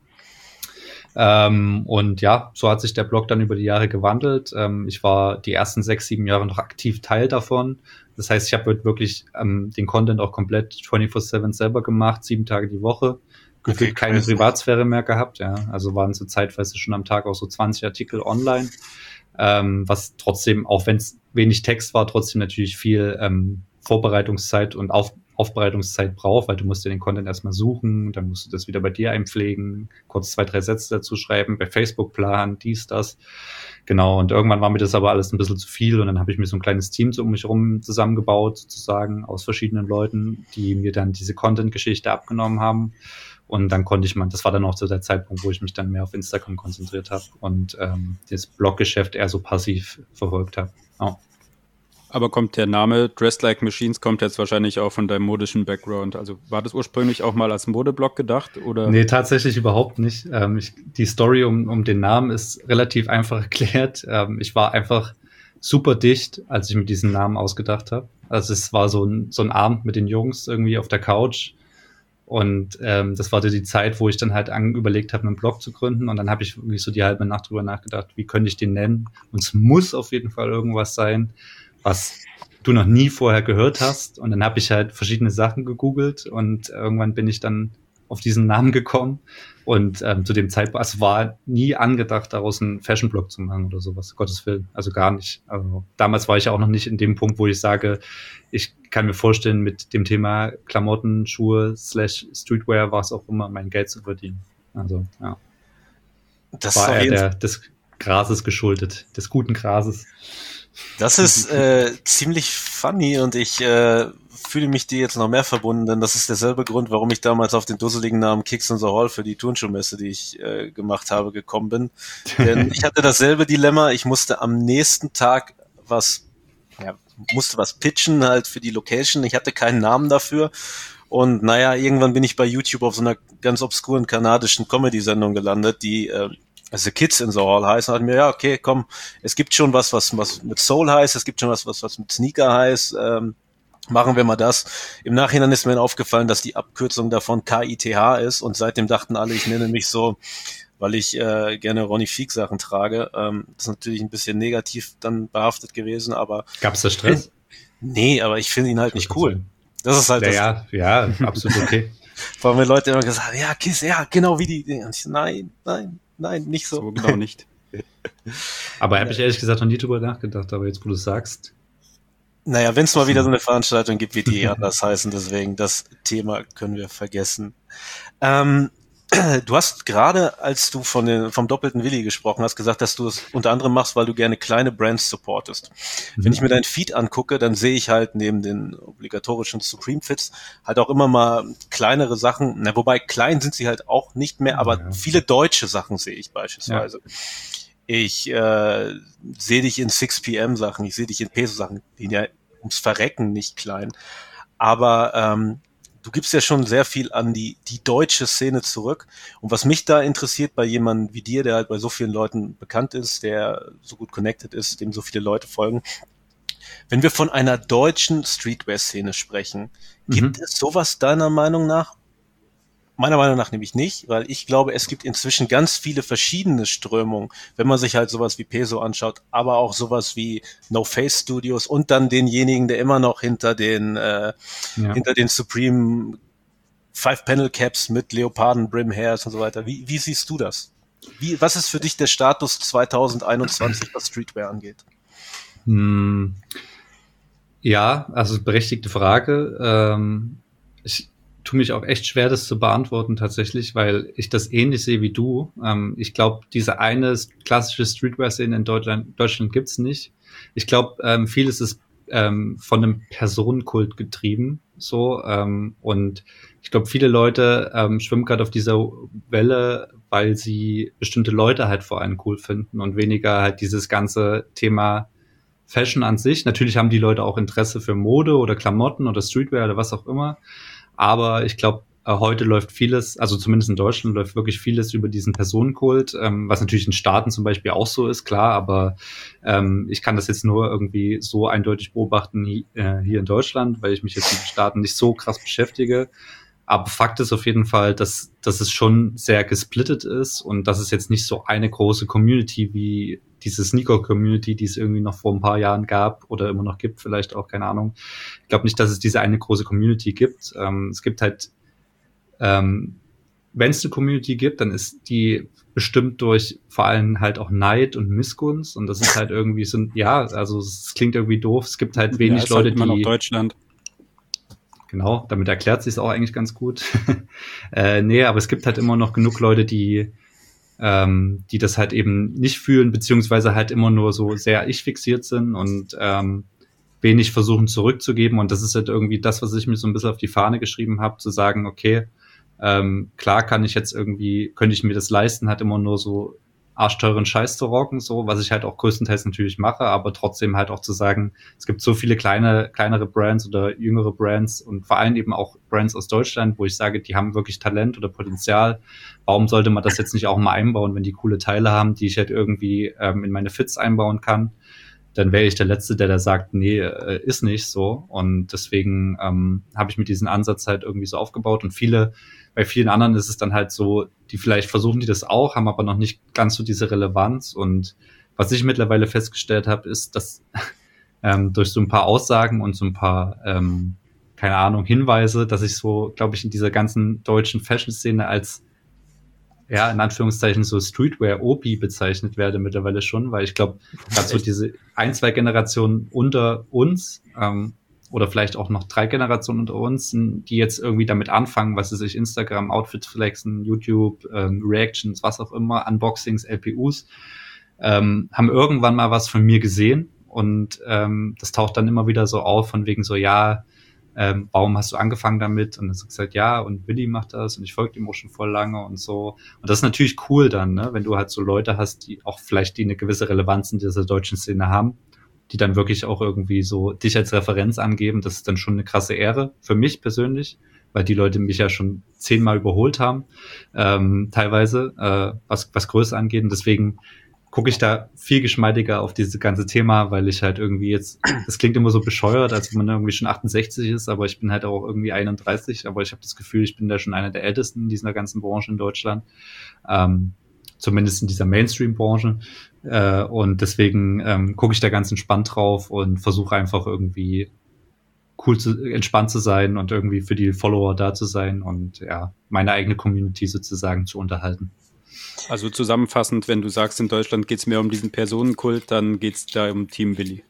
Ähm, und ja, so hat sich der Blog dann über die Jahre gewandelt. Ähm, ich war die ersten sechs, sieben Jahre noch aktiv Teil davon. Das heißt, ich habe wirklich ähm, den Content auch komplett vierundzwanzig sieben selber gemacht, sieben Tage die Woche. Gefühlt Okay, keine crazy. Privatsphäre mehr gehabt, ja. Also waren so zeitweise schon am Tag auch so zwanzig Artikel online. Ähm, was trotzdem, auch wenn es wenig Text war, trotzdem natürlich viel ähm, Vorbereitungszeit und Auf Aufbereitungszeit braucht, weil du musst dir den Content erstmal suchen, dann musst du das wieder bei dir einpflegen, kurz zwei, drei Sätze dazu schreiben, bei Facebook planen, dies, das. Genau, und irgendwann war mir das aber alles ein bisschen zu viel und dann habe ich mir so ein kleines Team so um mich herum zusammengebaut, sozusagen, aus verschiedenen Leuten, die mir dann diese Content-Geschichte abgenommen haben. Und dann konnte ich mal, das war dann auch so der Zeitpunkt, wo ich mich dann mehr auf Instagram konzentriert habe und ähm, das Bloggeschäft eher so passiv verfolgt habe. Oh. Aber kommt der Name Dressed Like Machines kommt jetzt wahrscheinlich auch von deinem modischen Background. Also war das ursprünglich auch mal als Modeblog gedacht? Oder? Nee, tatsächlich überhaupt nicht. Ähm, ich, die Story um, um den Namen ist relativ einfach erklärt. Ähm, ich war einfach super dicht, als ich mir diesen Namen ausgedacht habe. Also es war so ein, so ein Abend mit den Jungs irgendwie auf der Couch. Und ähm, das war die Zeit, wo ich dann halt an, überlegt habe, einen Blog zu gründen. Und dann habe ich wirklich so die halbe Nacht drüber nachgedacht, wie könnte ich den nennen? Und es muss auf jeden Fall irgendwas sein, was du noch nie vorher gehört hast. Und dann habe ich halt verschiedene Sachen gegoogelt und irgendwann bin ich dann auf diesen Namen gekommen. Und ähm, zu dem Zeitpunkt, also war nie angedacht, daraus einen Fashion-Blog zu machen oder sowas, Gottes Willen, also gar nicht. Also damals war ich auch noch nicht in dem Punkt, wo ich sage, ich kann mir vorstellen, mit dem Thema Klamotten, Schuhe, slash Streetwear, was auch immer, mein Geld zu verdienen. Also, ja. Das war eher jeden der, des Grases geschuldet, des guten Grases. Das ist äh, ziemlich funny und ich äh, fühle mich dir jetzt noch mehr verbunden, denn das ist derselbe Grund, warum ich damals auf den dusseligen Namen Kicks in the Hall für die Turnschuhmesse, die ich äh, gemacht habe, gekommen bin. Denn ich hatte dasselbe Dilemma, ich musste am nächsten Tag was, ja, musste was pitchen halt für die Location, ich hatte keinen Namen dafür und naja, irgendwann bin ich bei YouTube auf so einer ganz obskuren kanadischen Comedy-Sendung gelandet, die äh, also Kids in the Hall heißt, und hat mir, ja, okay, komm, es gibt schon was, was, was mit Soul heißt, es gibt schon was, was, was mit Sneaker heißt, ähm, machen wir mal das. Im Nachhinein ist mir aufgefallen, dass die Abkürzung davon K I T H ist und seitdem dachten alle, ich nenne mich so, weil ich äh, gerne Ronny Fieg Sachen trage. Ähm, das ist natürlich ein bisschen negativ dann behaftet gewesen, aber... Gab's da Stress? Nee, aber ich finde ihn halt nicht cool. Das ist halt ja, das... Ja, ja, absolut okay. Vor allem, wenn Leute immer gesagt haben, ja, Kiss, ja, genau wie die... Und ich, nein, nein. Nein, nicht so. So genau nicht. Aber habe ich ehrlich gesagt noch nie drüber nachgedacht, aber jetzt, wo du es sagst. Naja, wenn es mal wieder so eine Veranstaltung gibt, wie die anders heißen, deswegen, das Thema können wir vergessen. Ähm, du hast gerade, als du von den, vom doppelten Willi gesprochen hast, gesagt, dass du es unter anderem machst, weil du gerne kleine Brands supportest. Mhm. Wenn ich mir dein Feed angucke, dann sehe ich halt neben den obligatorischen Supreme Fits halt auch immer mal kleinere Sachen, na, wobei klein sind sie halt auch nicht mehr, aber ja. Viele deutsche Sachen sehe ich beispielsweise. Ja. Ich äh, sehe dich in six P M Sachen, ich sehe dich in Peso Sachen, die ja ums Verrecken nicht klein, aber ähm, du gibst ja schon sehr viel an die, die deutsche Szene zurück. Und was mich da interessiert bei jemandem wie dir, der halt bei so vielen Leuten bekannt ist, der so gut connected ist, dem so viele Leute folgen. Wenn wir von einer deutschen Streetwear-Szene sprechen, mhm. gibt es sowas deiner Meinung nach? Meiner Meinung nach nämlich nicht, weil ich glaube, es gibt inzwischen ganz viele verschiedene Strömungen, wenn man sich halt sowas wie Peso anschaut, aber auch sowas wie No Face Studios und dann denjenigen, der immer noch hinter den äh, ja. hinter den Supreme Five Panel Caps mit Leoparden Brim Hairs und so weiter. Wie, wie siehst du das? Wie, was ist für dich der Status zwanzig einundzwanzig, was Streetwear angeht? Hm. Ja, also berechtigte Frage. Ähm, ich tue mich auch echt schwer, das zu beantworten tatsächlich, weil ich das ähnlich sehe wie du. Ähm, ich glaube, diese eine klassische Streetwear-Szene in Deutschland, Deutschland gibt's nicht. Ich glaube, ähm, vieles ist ähm, von einem Personenkult getrieben, so ähm, und ich glaube, viele Leute ähm, schwimmen gerade auf dieser Welle, weil sie bestimmte Leute halt vor allem cool finden und weniger halt dieses ganze Thema Fashion an sich. Natürlich haben die Leute auch Interesse für Mode oder Klamotten oder Streetwear oder was auch immer. Aber ich glaube, heute läuft vieles, also zumindest in Deutschland läuft wirklich vieles über diesen Personenkult, ähm, was natürlich in Staaten zum Beispiel auch so ist, klar, aber ähm, ich kann das jetzt nur irgendwie so eindeutig beobachten hi- äh, hier in Deutschland, weil ich mich jetzt mit den Staaten nicht so krass beschäftige. Aber Fakt ist auf jeden Fall, dass, dass es schon sehr gesplittet ist und dass es jetzt nicht so eine große Community wie diese Sneaker-Community, die es irgendwie noch vor ein paar Jahren gab oder immer noch gibt, vielleicht auch, keine Ahnung. Ich glaube nicht, dass es diese eine große Community gibt. Ähm, es gibt halt, ähm, wenn es eine Community gibt, dann ist die bestimmt durch vor allem halt auch Neid und Missgunst und das ist halt irgendwie so, ja, also es klingt irgendwie doof. Es gibt halt wenig ja, ist Leute, halt immer die... noch Deutschland. Genau, damit erklärt sich es auch eigentlich ganz gut. äh, nee, aber es gibt halt immer noch genug Leute, die ähm, die das halt eben nicht fühlen, beziehungsweise halt immer nur so sehr ich-fixiert sind und ähm, wenig versuchen zurückzugeben. Und das ist halt irgendwie das, was ich mir so ein bisschen auf die Fahne geschrieben habe, zu sagen, okay, ähm, klar kann ich jetzt irgendwie, könnte ich mir das leisten, halt immer nur so arschteuren Scheiß zu rocken, so, was ich halt auch größtenteils natürlich mache, aber trotzdem halt auch zu sagen, es gibt so viele kleine, kleinere Brands oder jüngere Brands und vor allem eben auch Brands aus Deutschland, wo ich sage, die haben wirklich Talent oder Potenzial. Warum sollte man das jetzt nicht auch mal einbauen, wenn die coole Teile haben, die ich halt irgendwie ähm, in meine Fits einbauen kann? Dann wäre ich der Letzte, der da sagt, nee, äh, ist nicht so. Und deswegen ähm, habe ich mir diesen Ansatz halt irgendwie so aufgebaut. Und viele, bei vielen anderen ist es dann halt so, die vielleicht versuchen die das auch, haben aber noch nicht ganz so diese Relevanz. Und was ich mittlerweile festgestellt habe, ist, dass ähm, durch so ein paar Aussagen und so ein paar, ähm, keine Ahnung, Hinweise, dass ich so, glaube ich, in dieser ganzen deutschen Fashion-Szene als ja, in Anführungszeichen so Streetwear-O P bezeichnet werde mittlerweile schon, weil ich glaube, gerade so diese ein, zwei Generationen unter uns ähm, oder vielleicht auch noch drei Generationen unter uns, die jetzt irgendwie damit anfangen, was sie sich Instagram, Outfits flexen, YouTube, ähm, Reactions, was auch immer, Unboxings, L P Us, ähm, haben irgendwann mal was von mir gesehen und ähm, das taucht dann immer wieder so auf, von wegen so, ja, Ähm, warum hast du angefangen damit? Und dann hast du gesagt, ja, und Willi macht das und ich folge ihm auch schon voll lange und so. Und das ist natürlich cool dann, ne, wenn du halt so Leute hast, die auch vielleicht die eine gewisse Relevanz in dieser deutschen Szene haben, die dann wirklich auch irgendwie so dich als Referenz angeben. Das ist dann schon eine krasse Ehre für mich persönlich, weil die Leute mich ja schon zehnmal überholt haben, ähm, teilweise, äh, was, was Größe angeht. Und deswegen gucke ich da viel geschmeidiger auf dieses ganze Thema, weil ich halt irgendwie jetzt, das klingt immer so bescheuert, als wenn man irgendwie schon achtundsechzig ist, aber ich bin halt auch irgendwie einunddreißig, aber ich habe das Gefühl, ich bin da schon einer der Ältesten in dieser ganzen Branche in Deutschland, ähm, zumindest in dieser Mainstream-Branche, äh, und deswegen ähm, gucke ich da ganz entspannt drauf und versuche einfach irgendwie cool zu, entspannt zu sein und irgendwie für die Follower da zu sein und ja, meine eigene Community sozusagen zu unterhalten. Also zusammenfassend, wenn du sagst, in Deutschland geht es mehr um diesen Personenkult, dann geht es da um Team Willi.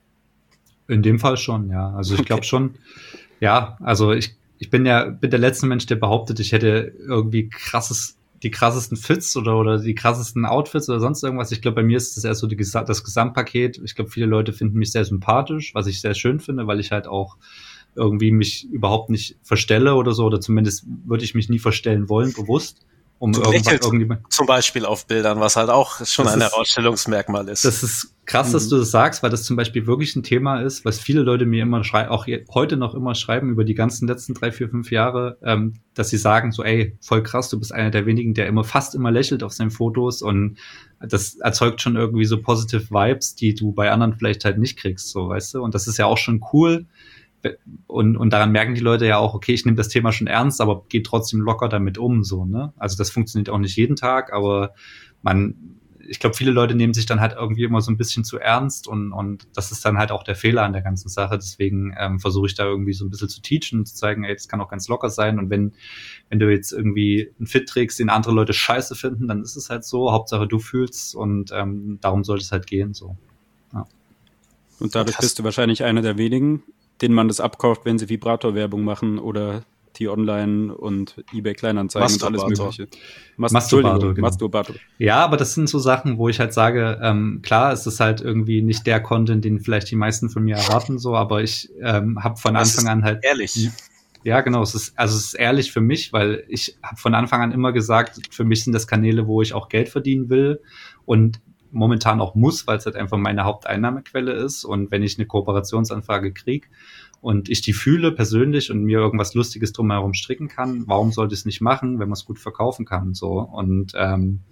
In dem Fall schon, ja. Also ich glaube okay. schon, ja, also ich, ich bin ja bin der letzte Mensch, der behauptet, ich hätte irgendwie krasses, die krassesten Fits oder, oder die krassesten Outfits oder sonst irgendwas. Ich glaube, bei mir ist das erst so die, das Gesamtpaket. Ich glaube, viele Leute finden mich sehr sympathisch, was ich sehr schön finde, weil ich halt auch irgendwie mich überhaupt nicht verstelle oder so, oder zumindest würde ich mich nie verstellen wollen, bewusst. Um du lächelst zum Beispiel auf Bildern, was halt auch schon ein Herausstellungsmerkmal ist. Das ist krass, mhm. dass du das sagst, weil das zum Beispiel wirklich ein Thema ist, was viele Leute mir immer schreiben, auch heute noch immer schreiben über die ganzen letzten drei, vier, fünf Jahre, ähm, dass sie sagen so, ey, voll krass, du bist einer der wenigen, der immer fast immer lächelt auf seinen Fotos und das erzeugt schon irgendwie so positive Vibes, die du bei anderen vielleicht halt nicht kriegst, so, weißt du, und das ist ja auch schon cool. Und, und daran merken die Leute ja auch, okay, ich nehme das Thema schon ernst, aber gehe trotzdem locker damit um, so, ne? Also das funktioniert auch nicht jeden Tag, aber man, ich glaube, viele Leute nehmen sich dann halt irgendwie immer so ein bisschen zu ernst und, und das ist dann halt auch der Fehler an der ganzen Sache. Deswegen ähm, versuche ich da irgendwie so ein bisschen zu teachen und zu zeigen, ey, das kann auch ganz locker sein. Und wenn, wenn du jetzt irgendwie einen Fit trägst, den andere Leute scheiße finden, dann ist es halt so. Hauptsache du fühlst und ähm, darum sollte es halt gehen, so. Ja. Und dadurch bist du wahrscheinlich einer der wenigen, denen man das abkauft, wenn sie Vibrator-Werbung machen oder T-Online und eBay Kleinanzeigen und alles Mögliche. Mas- Masturbator, genau. Masturbator. Ja, aber das sind so Sachen, wo ich halt sage, ähm, klar, es ist halt irgendwie nicht der Content, den vielleicht die meisten von mir erwarten, so, aber ich ähm, habe von das Anfang an halt ehrlich. Ja, genau. Es ist, also es ist ehrlich für mich, weil ich habe von Anfang an immer gesagt, für mich sind das Kanäle, wo ich auch Geld verdienen will und momentan auch muss, weil es halt einfach meine Haupteinnahmequelle ist. Und wenn ich eine Kooperationsanfrage kriege und ich die fühle persönlich und mir irgendwas Lustiges drumherum stricken kann, warum sollte ich es nicht machen, wenn man es gut verkaufen kann? So. Und ähm,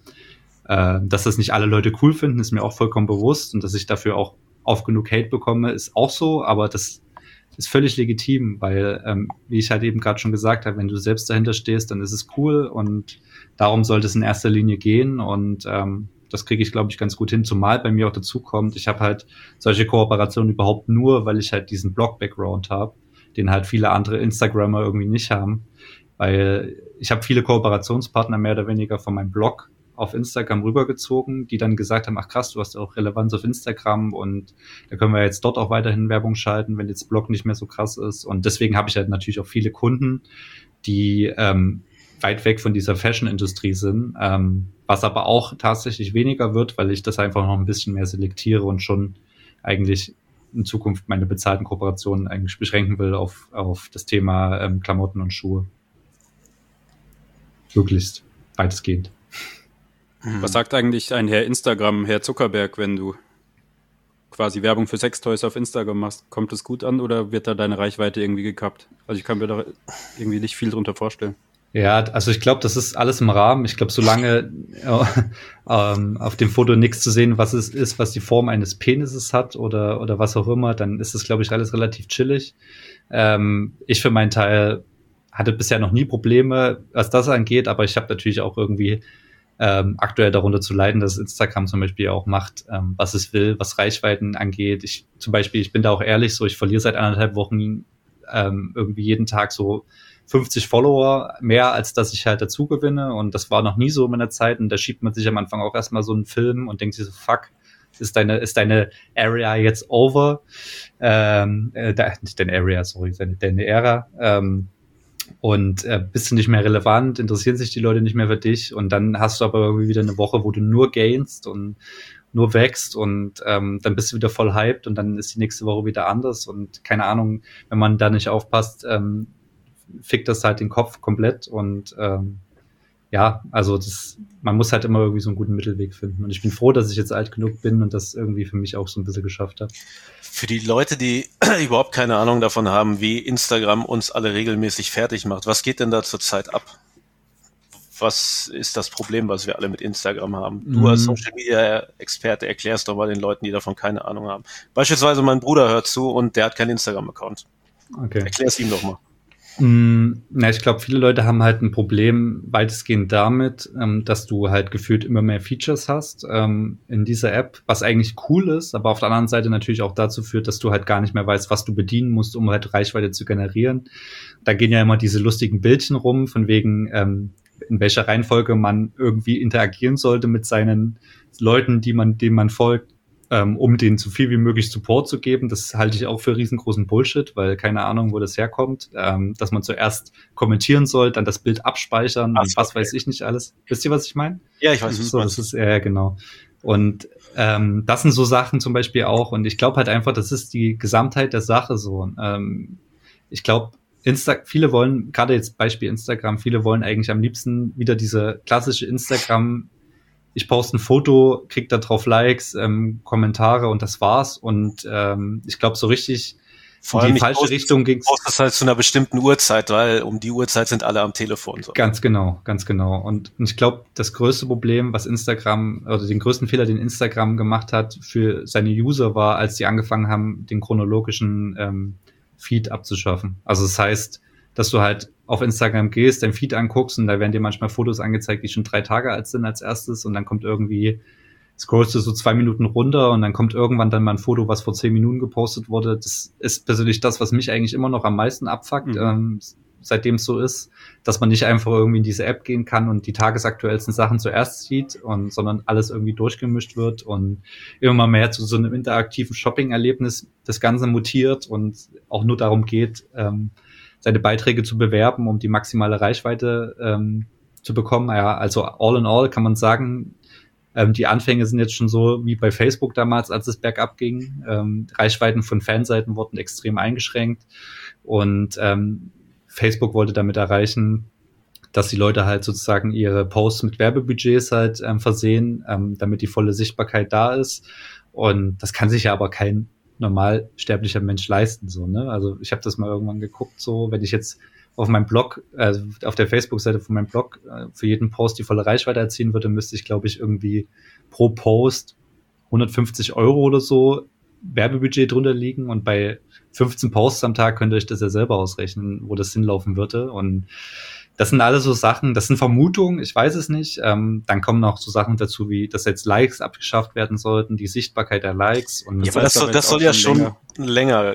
äh, dass das nicht alle Leute cool finden, ist mir auch vollkommen bewusst. Und dass ich dafür auch oft genug Hate bekomme, ist auch so. Aber das ist völlig legitim, weil, ähm, wie ich halt eben gerade schon gesagt habe, wenn du selbst dahinter stehst, dann ist es cool. Und darum sollte es in erster Linie gehen. Und ähm, das kriege ich, glaube ich, ganz gut hin, zumal bei mir auch dazu kommt, ich habe halt solche Kooperationen überhaupt nur, weil ich halt diesen Blog-Background habe, den halt viele andere Instagrammer irgendwie nicht haben, weil ich habe viele Kooperationspartner mehr oder weniger von meinem Blog auf Instagram rübergezogen, die dann gesagt haben, ach krass, du hast auch Relevanz auf Instagram und da können wir jetzt dort auch weiterhin Werbung schalten, wenn jetzt Blog nicht mehr so krass ist. Und deswegen habe ich halt natürlich auch viele Kunden, die ähm, weit weg von dieser Fashion-Industrie sind, ähm, was aber auch tatsächlich weniger wird, weil ich das einfach noch ein bisschen mehr selektiere und schon eigentlich in Zukunft meine bezahlten Kooperationen eigentlich beschränken will auf, auf das Thema ähm, Klamotten und Schuhe. Möglichst weitestgehend. Was sagt eigentlich ein Herr Instagram, Herr Zuckerberg, wenn du quasi Werbung für Sextoys auf Instagram machst? Kommt es gut an oder wird da deine Reichweite irgendwie gekappt? Also ich kann mir da irgendwie nicht viel drunter vorstellen. Ja, also ich glaube, das ist alles im Rahmen. Ich glaube, solange äh, ähm, auf dem Foto nichts zu sehen, was es ist, was die Form eines Penises hat oder oder was auch immer, dann ist das, glaube ich, alles relativ chillig. Ähm, ich für meinen Teil hatte bisher noch nie Probleme, was das angeht, aber ich habe natürlich auch irgendwie ähm, aktuell darunter zu leiden, dass Instagram zum Beispiel auch macht, ähm, was es will, was Reichweiten angeht. Ich zum Beispiel, ich bin da auch ehrlich, so ich verliere seit anderthalb Wochen ähm, irgendwie jeden Tag so fünfzig Follower mehr, als dass ich halt dazu gewinne. Und das war noch nie so in meiner Zeit. Und da schiebt man sich am Anfang auch erstmal so einen Film und denkt sich so, fuck, ist deine, ist deine Area jetzt over? Ähm, äh, nicht deine Area, sorry, deine, deine Ära. Ähm, und äh, bist du nicht mehr relevant, interessieren sich die Leute nicht mehr für dich. Und dann hast du aber irgendwie wieder eine Woche, wo du nur gainst und nur wächst und ähm, dann bist du wieder voll hyped und dann ist die nächste Woche wieder anders. Und keine Ahnung, wenn man da nicht aufpasst, ähm, fickt das halt den Kopf komplett und ähm, ja, also das, man muss halt immer irgendwie so einen guten Mittelweg finden und ich bin froh, dass ich jetzt alt genug bin und das irgendwie für mich auch so ein bisschen geschafft habe. Für die Leute, die überhaupt keine Ahnung davon haben, wie Instagram uns alle regelmäßig fertig macht, was geht denn da zurzeit ab? Was ist das Problem, was wir alle mit Instagram haben? Du als Social Media Experte erklärst doch mal den Leuten, die davon keine Ahnung haben. Beispielsweise mein Bruder hört zu und der hat keinen Instagram-Account. Okay. Erklär es ihm doch mal. Mm, na, ich glaube, viele Leute haben halt ein Problem weitestgehend damit, ähm, dass du halt gefühlt immer mehr Features hast ähm, in dieser App, was eigentlich cool ist, aber auf der anderen Seite natürlich auch dazu führt, dass du halt gar nicht mehr weißt, was du bedienen musst, um halt Reichweite zu generieren. Da gehen ja immer diese lustigen Bildchen rum, von wegen, ähm, in welcher Reihenfolge man irgendwie interagieren sollte mit seinen Leuten, die man, denen man folgt, ähm, um denen so viel wie möglich Support zu geben. Das halte ich auch für riesengroßen Bullshit, weil keine Ahnung, wo das herkommt. Ähm, dass man zuerst kommentieren soll, dann das Bild abspeichern Ach, und was okay. weiß ich nicht alles. Wisst ihr, was ich meine? Ja, ich weiß. So, das ist, ja, genau. Und ähm, das sind so Sachen zum Beispiel auch. Und ich glaube halt einfach, das ist die Gesamtheit der Sache so. Ähm, ich glaube, Insta, viele wollen, gerade jetzt Beispiel Instagram, viele wollen eigentlich am liebsten wieder diese klassische Instagram, ich poste ein Foto, krieg da drauf Likes, ähm, Kommentare und das war's. Und ähm, ich glaube, so richtig Vor in allem die falsche post, Richtung ging's. Du postest halt zu einer bestimmten Uhrzeit, weil um die Uhrzeit sind alle am Telefon. So. Ganz genau, ganz genau. Und, und ich glaube, das größte Problem, was Instagram, oder den größten Fehler, den Instagram gemacht hat für seine User, war, als sie angefangen haben, den chronologischen ähm, Feed abzuschaffen. Also das heißt, dass du halt auf Instagram gehst, dein Feed anguckst und da werden dir manchmal Fotos angezeigt, die schon drei Tage alt sind als erstes und dann kommt irgendwie, scrollst du so zwei Minuten runter und dann kommt irgendwann dann mal ein Foto, was vor zehn Minuten gepostet wurde. Das ist persönlich das, was mich eigentlich immer noch am meisten abfuckt, mhm. ähm, seitdem es so ist, dass man nicht einfach irgendwie in diese App gehen kann und die tagesaktuellsten Sachen zuerst sieht, und sondern alles irgendwie durchgemischt wird und immer mal mehr zu so einem interaktiven Shopping-Erlebnis das Ganze mutiert und auch nur darum geht, ähm, seine Beiträge zu bewerben, um die maximale Reichweite ähm, zu bekommen. Ja, also all in all kann man sagen, ähm, die Anfänge sind jetzt schon so wie bei Facebook damals, als es bergab ging. Ähm, Reichweiten von Fanseiten wurden extrem eingeschränkt und ähm, Facebook wollte damit erreichen, dass die Leute halt sozusagen ihre Posts mit Werbebudgets halt ähm, versehen, ähm, damit die volle Sichtbarkeit da ist. Und das kann sich ja aber kein normal sterblicher Mensch leisten, so, ne? Also ich habe das mal irgendwann geguckt, so, wenn ich jetzt auf meinem Blog, also auf der Facebook-Seite von meinem Blog äh, für jeden Post die volle Reichweite erzielen würde, müsste ich, glaube ich, irgendwie pro Post hundertfünfzig Euro oder so Werbebudget drunter liegen und bei fünfzehn Posts am Tag könnte ich das ja selber ausrechnen, wo das hinlaufen würde. Und das sind alles so Sachen, das sind Vermutungen, ich weiß es nicht. Ähm, dann kommen noch so Sachen dazu, wie dass jetzt Likes abgeschafft werden sollten, die Sichtbarkeit der Likes. Und ja, aber das, soll, das soll ja schon länger. länger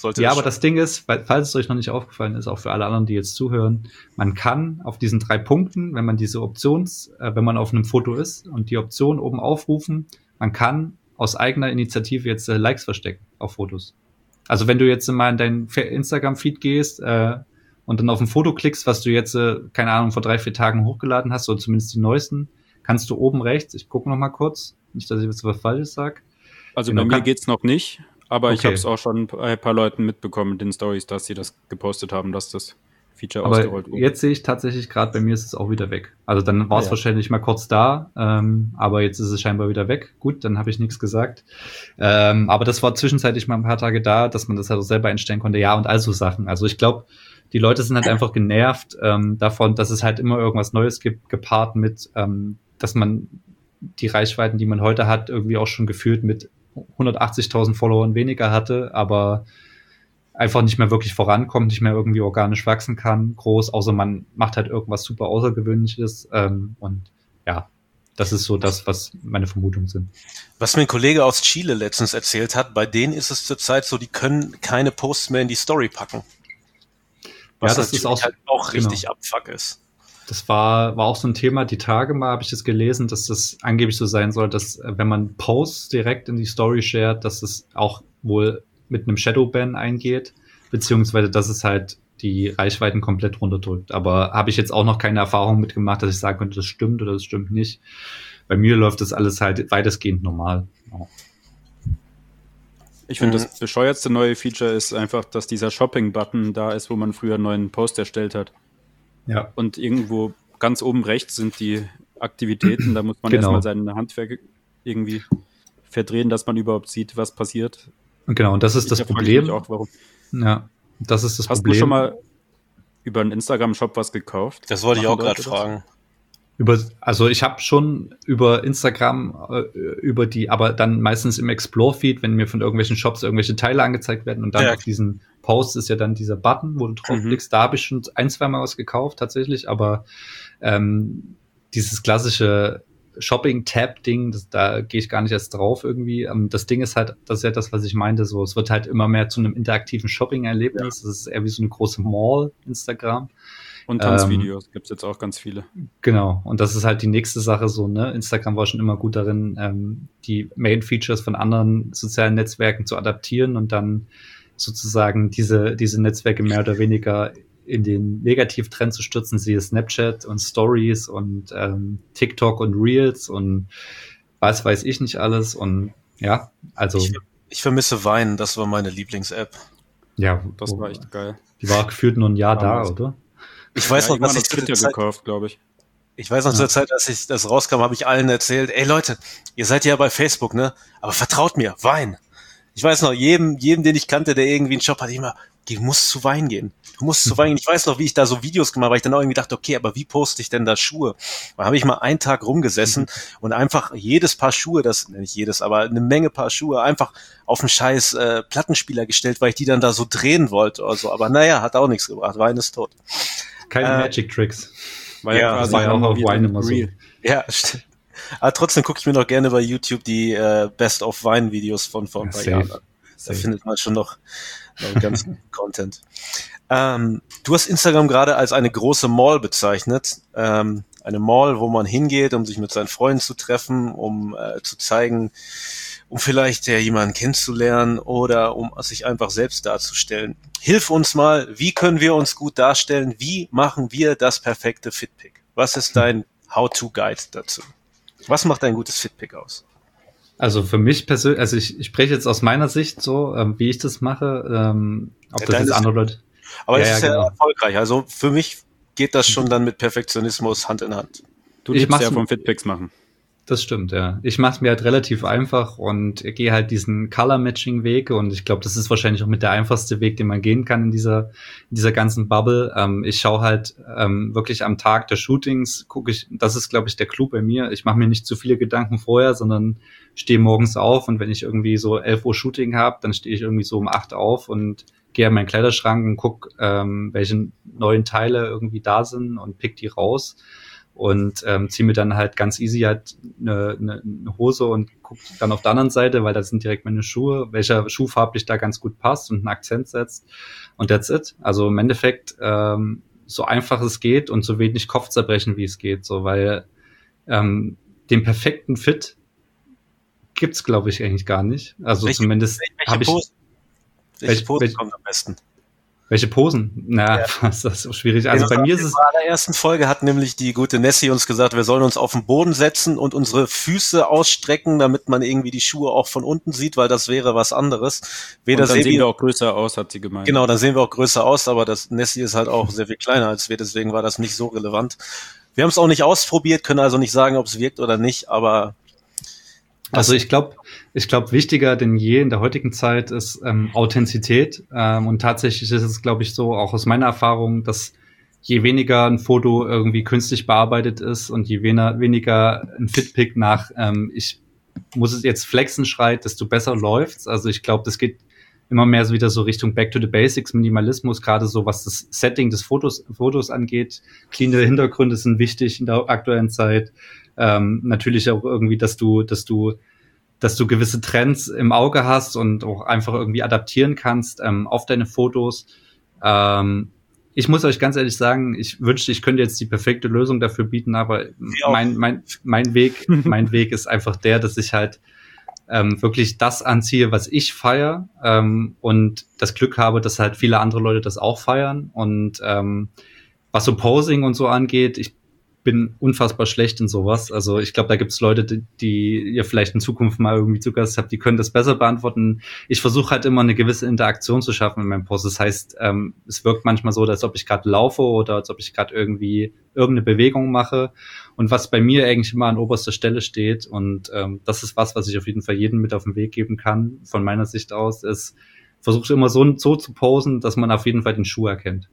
Sollte Ja, das aber schon. das Ding ist, weil, falls es euch noch nicht aufgefallen ist, auch für alle anderen, die jetzt zuhören, man kann auf diesen drei Punkten, wenn man diese Options, äh, wenn man auf einem Foto ist und die Option oben aufrufen, man kann aus eigener Initiative jetzt äh, Likes verstecken auf Fotos. Also wenn du jetzt mal in deinen Fe- Instagram-Feed gehst äh, und dann auf ein Foto klickst, was du jetzt, äh, keine Ahnung, vor drei, vier Tagen hochgeladen hast, oder zumindest die neuesten, kannst du oben rechts, ich gucke noch mal kurz, nicht, dass ich jetzt was Falsches sage. Also Genau, bei mir kann- geht's noch nicht, aber ich Okay. habe es auch schon bei ein paar Leuten mitbekommen in den Stories, dass sie das gepostet haben, dass das Feature Aber ausgerollt wurde. jetzt sehe ich tatsächlich gerade, bei mir ist es auch wieder weg. Also dann war es Ah, ja. wahrscheinlich mal kurz da, ähm, aber jetzt ist es scheinbar wieder weg. Gut, dann habe ich nichts gesagt. Ähm, aber das war zwischenzeitlich mal ein paar Tage da, dass man das halt auch selber einstellen konnte. Ja, und all so Sachen. Also ich glaube, die Leute sind halt einfach genervt ähm, davon, dass es halt immer irgendwas Neues gibt, gepaart mit, ähm, dass man die Reichweiten, die man heute hat, irgendwie auch schon gefühlt mit hundertachtzigtausend Followern weniger hatte, aber einfach nicht mehr wirklich vorankommt, nicht mehr irgendwie organisch wachsen kann, groß, außer man macht halt irgendwas super Außergewöhnliches. Ähm, und ja, das ist so das, was meine Vermutungen sind. Was mir ein Kollege aus Chile letztens erzählt hat, bei denen ist es zurzeit so, die können keine Posts mehr in die Story packen. Was Ja, das ist natürlich auch- halt auch genau. richtig Abfuck ist. Das war, war auch so ein Thema, die Tage mal habe ich das gelesen, dass das angeblich so sein soll, dass äh, wenn man Posts direkt in die Story shared, dass es auch wohl mit einem Shadowban eingeht, beziehungsweise dass es halt die Reichweiten komplett runterdrückt. Aber habe ich jetzt auch noch keine Erfahrung mitgemacht, dass ich sagen könnte, das stimmt oder das stimmt nicht. Bei mir läuft das alles halt weitestgehend normal. Ja. Ich finde, Mhm. das bescheuertste neue Feature ist einfach, dass dieser Shopping-Button da ist, wo man früher einen neuen Post erstellt hat. Ja. Und irgendwo ganz oben rechts sind die Aktivitäten. Da muss man Genau. erstmal sein Handwerk irgendwie verdrehen, dass man überhaupt sieht, was passiert. Und genau, und das ist Ich das frage Problem. mich auch, warum. Ja, das ist das Hast Problem. du schon mal über einen Instagram-Shop was gekauft? Das wollte ich auch Machen gerade Leute das? fragen. Über, also ich habe schon über Instagram, äh, über die, aber dann meistens im Explore-Feed, wenn mir von irgendwelchen Shops irgendwelche Teile angezeigt werden und dann Ja. auf diesen Post ist ja dann dieser Button, wo du draufklickst, da habe ich schon ein, zwei Mal was gekauft tatsächlich, aber ähm, dieses klassische Shopping-Tab-Ding, das, da gehe ich gar nicht erst drauf irgendwie. Ähm, das Ding ist halt, das ist ja das, was ich meinte, so, es wird halt immer mehr zu einem interaktiven Shopping-Erlebnis. Das ist eher wie so eine große Mall, Instagram. Und Tanzvideos Ähm, gibt es jetzt auch ganz viele. Genau, und das ist halt die nächste Sache so, ne? Instagram war schon immer gut darin, ähm, die Main-Features von anderen sozialen Netzwerken zu adaptieren und dann sozusagen diese, diese Netzwerke mehr oder weniger in den Negativtrend zu stürzen, siehe Snapchat und Stories und ähm, TikTok und Reels und was weiß ich nicht alles und ja, also Ich, ich vermisse Wein, das war meine Lieblings-App. ja, Das wo- war echt geil. die war gefühlt nur ein Jahr Damals. da, oder? Ich weiß ja, noch, irgendwann dass ich auf zu der Twitter Zeit, gekauft, glaube ich. ich weiß noch Ja. zu der Zeit, als ich das rauskam, habe ich allen erzählt, ey Leute, ihr seid ja bei Facebook, ne? Aber vertraut mir, Wein. Ich weiß noch, jedem, jedem, den ich kannte, der irgendwie einen Shop hatte, immer, du musst zu Wein gehen. Du musst zu Wein gehen. Ich weiß noch, wie ich da so Videos gemacht habe, weil ich dann auch irgendwie dachte, okay, aber wie poste ich denn da Schuhe? Da habe ich mal einen Tag rumgesessen und einfach jedes Paar Schuhe, das, nicht jedes, aber eine Menge Paar Schuhe, einfach auf einen scheiß äh, Plattenspieler gestellt, weil ich die dann da so drehen wollte oder so. Aber naja, hat auch nichts gebracht. Wein ist tot. Keine Äh, Magic Tricks. War Ja, das war ja auch auf wieder Wine immer so. real. Ja, stimmt. Aber trotzdem gucke ich mir noch gerne bei YouTube die äh, Best-of-Wine-Videos von vor ein Ja, paar safe. Jahren an. Da Safe. findet man schon noch, noch ganz guten Content. Ähm, du hast Instagram gerade als eine große Mall bezeichnet. Ähm, eine Mall, wo man hingeht, um sich mit seinen Freunden zu treffen, um äh, zu zeigen, um vielleicht ja jemanden kennenzulernen oder um sich einfach selbst darzustellen. Hilf uns mal, wie können wir uns gut darstellen? Wie machen wir das perfekte Fitpick? Was ist dein How-to-Guide dazu? Was macht ein gutes Fitpick aus? Also für mich persönlich, also ich, ich spreche jetzt aus meiner Sicht so, ähm, wie ich das mache, ähm, ob Ja, das deine jetzt andere Leute. Aber Ja, es ja, ist ja genau. erfolgreich. Also für mich geht das schon dann mit Perfektionismus Hand in Hand. Du Ich liebst mach's ja m- vom Fitpicks machen. Das stimmt, ja. Ich mache es mir halt relativ einfach und gehe halt diesen Color-Matching-Weg und ich glaube, das ist wahrscheinlich auch mit der einfachste Weg, den man gehen kann in dieser, in dieser ganzen Bubble. Ähm, ich schaue halt ähm, wirklich am Tag der Shootings, gucke ich, das ist, glaube ich, der Clou bei mir. Ich mache mir nicht zu viele Gedanken vorher, sondern stehe morgens auf und wenn ich irgendwie so elf Uhr Shooting habe, dann stehe ich irgendwie so um acht auf und gehe in meinen Kleiderschrank und guck, ähm, welche neuen Teile irgendwie da sind und pick die raus. und ähm, ziehe mir dann halt ganz easy halt eine, eine, eine Hose und gucke dann auf der anderen Seite, weil da sind direkt meine Schuhe, welcher Schuh farblich da ganz gut passt und einen Akzent setzt und that's it. Also im Endeffekt ähm, so einfach es geht und so wenig Kopfzerbrechen wie es geht, so, weil ähm, den perfekten Fit gibt's, glaube ich, eigentlich gar nicht. Also welche, zumindest habe ich... Pose, welche welche Pose welche, kommt am besten? Welche Posen? Na, ja. Das ist so schwierig. Also bei mir ist es... In der allerersten Folge hat nämlich die gute Nessie uns gesagt, wir sollen uns auf den Boden setzen und unsere Füße ausstrecken, damit man irgendwie die Schuhe auch von unten sieht, weil das wäre was anderes. Weder und dann sehen wir auch größer aus, hat sie gemeint. Genau, dann sehen wir auch größer aus, aber das Nessie ist halt auch sehr viel kleiner als wir, deswegen war das nicht so relevant. Wir haben es auch nicht ausprobiert, können also nicht sagen, ob es wirkt oder nicht, aber... Also ich glaube, ich glaube, wichtiger denn je in der heutigen Zeit ist ähm, Authentizität. Ähm, und tatsächlich ist es, glaube ich, so, auch aus meiner Erfahrung, dass je weniger ein Foto irgendwie künstlich bearbeitet ist und je weniger, weniger ein Fitpick nach ähm, ich muss es jetzt flexen schreit, desto besser läuft's. Also ich glaube, das geht immer mehr so wieder so Richtung Back to the Basics, Minimalismus, gerade so was das Setting des Fotos, Fotos angeht. Cleane Hintergründe sind wichtig in der aktuellen Zeit. Ähm, natürlich auch irgendwie, dass du, dass du, dass du gewisse Trends im Auge hast und auch einfach irgendwie adaptieren kannst ähm, auf deine Fotos. Ähm, ich muss euch ganz ehrlich sagen, ich wünschte, ich könnte jetzt die perfekte Lösung dafür bieten, aber mein, mein, mein Weg, mein Weg ist einfach der, dass ich halt ähm, wirklich das anziehe, was ich feiere ähm, und das Glück habe, dass halt viele andere Leute das auch feiern. Und ähm, was so Posing und so angeht, ich bin unfassbar schlecht in sowas. Also ich glaube, da gibt es Leute, die, die ihr vielleicht in Zukunft mal irgendwie zu Gast habt, die können das besser beantworten. Ich versuche halt immer eine gewisse Interaktion zu schaffen in meinem Post. Das heißt, ähm, es wirkt manchmal so, als ob ich gerade laufe oder als ob ich gerade irgendwie irgendeine Bewegung mache. Und was bei mir eigentlich immer an oberster Stelle steht, und ähm, das ist was, was ich auf jeden Fall jedem mit auf den Weg geben kann, von meiner Sicht aus, ist, versuche immer so, so zu posen, dass man auf jeden Fall den Schuh erkennt.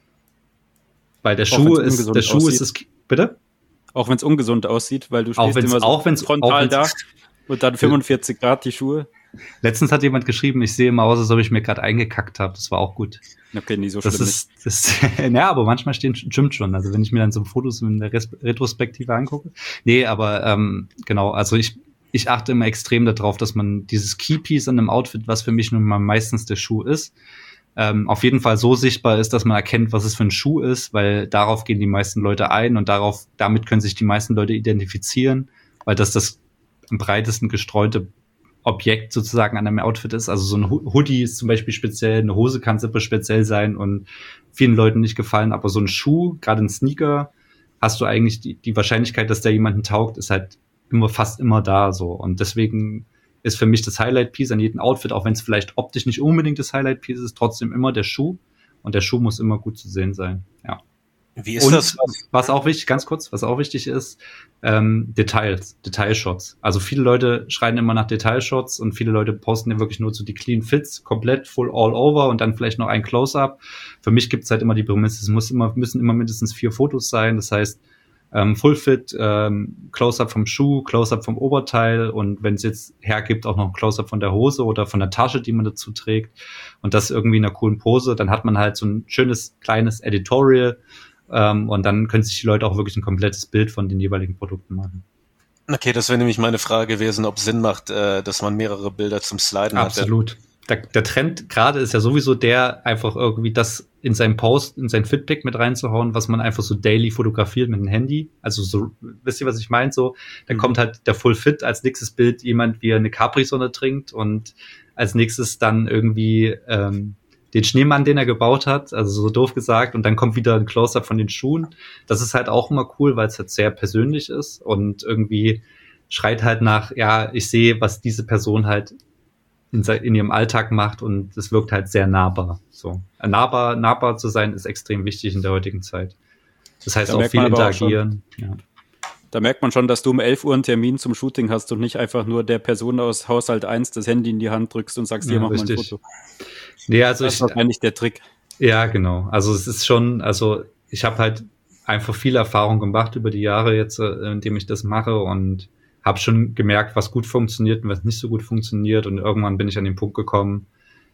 Weil der Schuh ist, der Schuh ist das, bitte? Auch wenn es ungesund aussieht, weil du stehst immer so auch wenn's, frontal auch da und dann fünfundvierzig Grad die Schuhe. Letztens hat jemand geschrieben, ich sehe immer aus, als ob ich mir gerade eingekackt habe. Das war auch gut. Okay, nie so das schlimm. Ist, das, ja, aber manchmal stehen, stimmt schon. Also wenn ich mir dann so Fotos in der Retrospektive angucke. Nee, aber ähm, genau, also ich ich achte immer extrem darauf, dass man dieses Keypiece an einem Outfit, was für mich nun mal meistens der Schuh ist, Ähm, auf jeden Fall so sichtbar ist, dass man erkennt, was es für ein Schuh ist, weil darauf gehen die meisten Leute ein und darauf, damit können sich die meisten Leute identifizieren, weil das das am breitesten gestreute Objekt sozusagen an einem Outfit ist. Also so ein Hoodie ist zum Beispiel speziell, eine Hose kann super speziell sein und vielen Leuten nicht gefallen, aber so ein Schuh, gerade ein Sneaker, hast du eigentlich die, die Wahrscheinlichkeit, dass der jemanden taugt, ist halt immer fast immer da so. Und deswegen ist für mich das Highlight-Piece an jedem Outfit, auch wenn es vielleicht optisch nicht unbedingt das Highlight-Piece ist, trotzdem immer der Schuh. Und der Schuh muss immer gut zu sehen sein, ja. Wie ist und das? Was auch wichtig, ganz kurz, was auch wichtig ist, ähm, Details, Detailshots. Also viele Leute schreien immer nach Detailshots und viele Leute posten ja wirklich nur so die Clean Fits, komplett full all over und dann vielleicht noch ein Close-Up. Für mich gibt's halt immer die Prämisse, es muss immer, müssen immer mindestens vier Fotos sein. Das heißt, Ähm, Full Fit, ähm, Close-Up vom Schuh, Close-Up vom Oberteil und wenn es jetzt hergibt, auch noch ein Close-Up von der Hose oder von der Tasche, die man dazu trägt und das irgendwie in einer coolen Pose, dann hat man halt so ein schönes, kleines Editorial ähm, und dann können sich die Leute auch wirklich ein komplettes Bild von den jeweiligen Produkten machen. Okay, das wäre nämlich meine Frage gewesen, ob es Sinn macht, äh, dass man mehrere Bilder zum Sliden hat. Absolut. Der, der Trend gerade ist ja sowieso der, einfach irgendwie das in seinen Post, in sein Fitpick mit reinzuhauen, was man einfach so daily fotografiert mit dem Handy. Also so, wisst ihr, was ich meine? So, dann mhm. kommt halt der Full Fit als nächstes Bild jemand, wie er eine Capri-Sonne trinkt und als nächstes dann irgendwie ähm, den Schneemann, den er gebaut hat, also so doof gesagt, und dann kommt wieder ein Close-Up von den Schuhen. Das ist halt auch immer cool, weil es halt sehr persönlich ist und irgendwie schreit halt nach, ja, ich sehe, was diese Person halt in, in ihrem Alltag macht und es wirkt halt sehr nahbar. So nahbar, nahbar zu sein ist extrem wichtig in der heutigen Zeit. Das heißt da auch viel interagieren. Auch ja. Da merkt man schon, dass du um elf Uhr einen Termin zum Shooting hast und nicht einfach nur der Person aus Haushalt eins das Handy in die Hand drückst und sagst, hier, ja, mach richtig. Mal ein Foto. Nee, also das ist wahrscheinlich der Trick. Ja, genau. Also es ist schon, also ich habe halt einfach viel Erfahrung gemacht über die Jahre jetzt, indem ich das mache und habe schon gemerkt, was gut funktioniert und was nicht so gut funktioniert und irgendwann bin ich an den Punkt gekommen,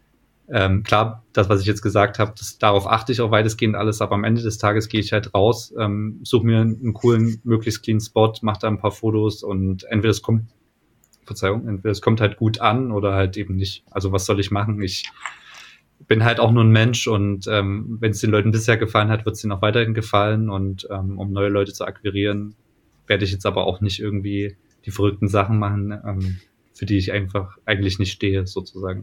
ähm, klar, das, was ich jetzt gesagt habe, das, darauf achte ich auch weitestgehend alles, aber am Ende des Tages gehe ich halt raus, ähm, suche mir einen coolen, möglichst clean Spot, mache da ein paar Fotos und entweder es kommt, Verzeihung, entweder es kommt halt gut an oder halt eben nicht. Also was soll ich machen? Ich bin halt auch nur ein Mensch und ähm, wenn es den Leuten bisher gefallen hat, wird es ihnen auch weiterhin gefallen und ähm, um neue Leute zu akquirieren, werde ich jetzt aber auch nicht irgendwie die verrückten Sachen machen, ähm, für die ich einfach eigentlich nicht stehe, sozusagen.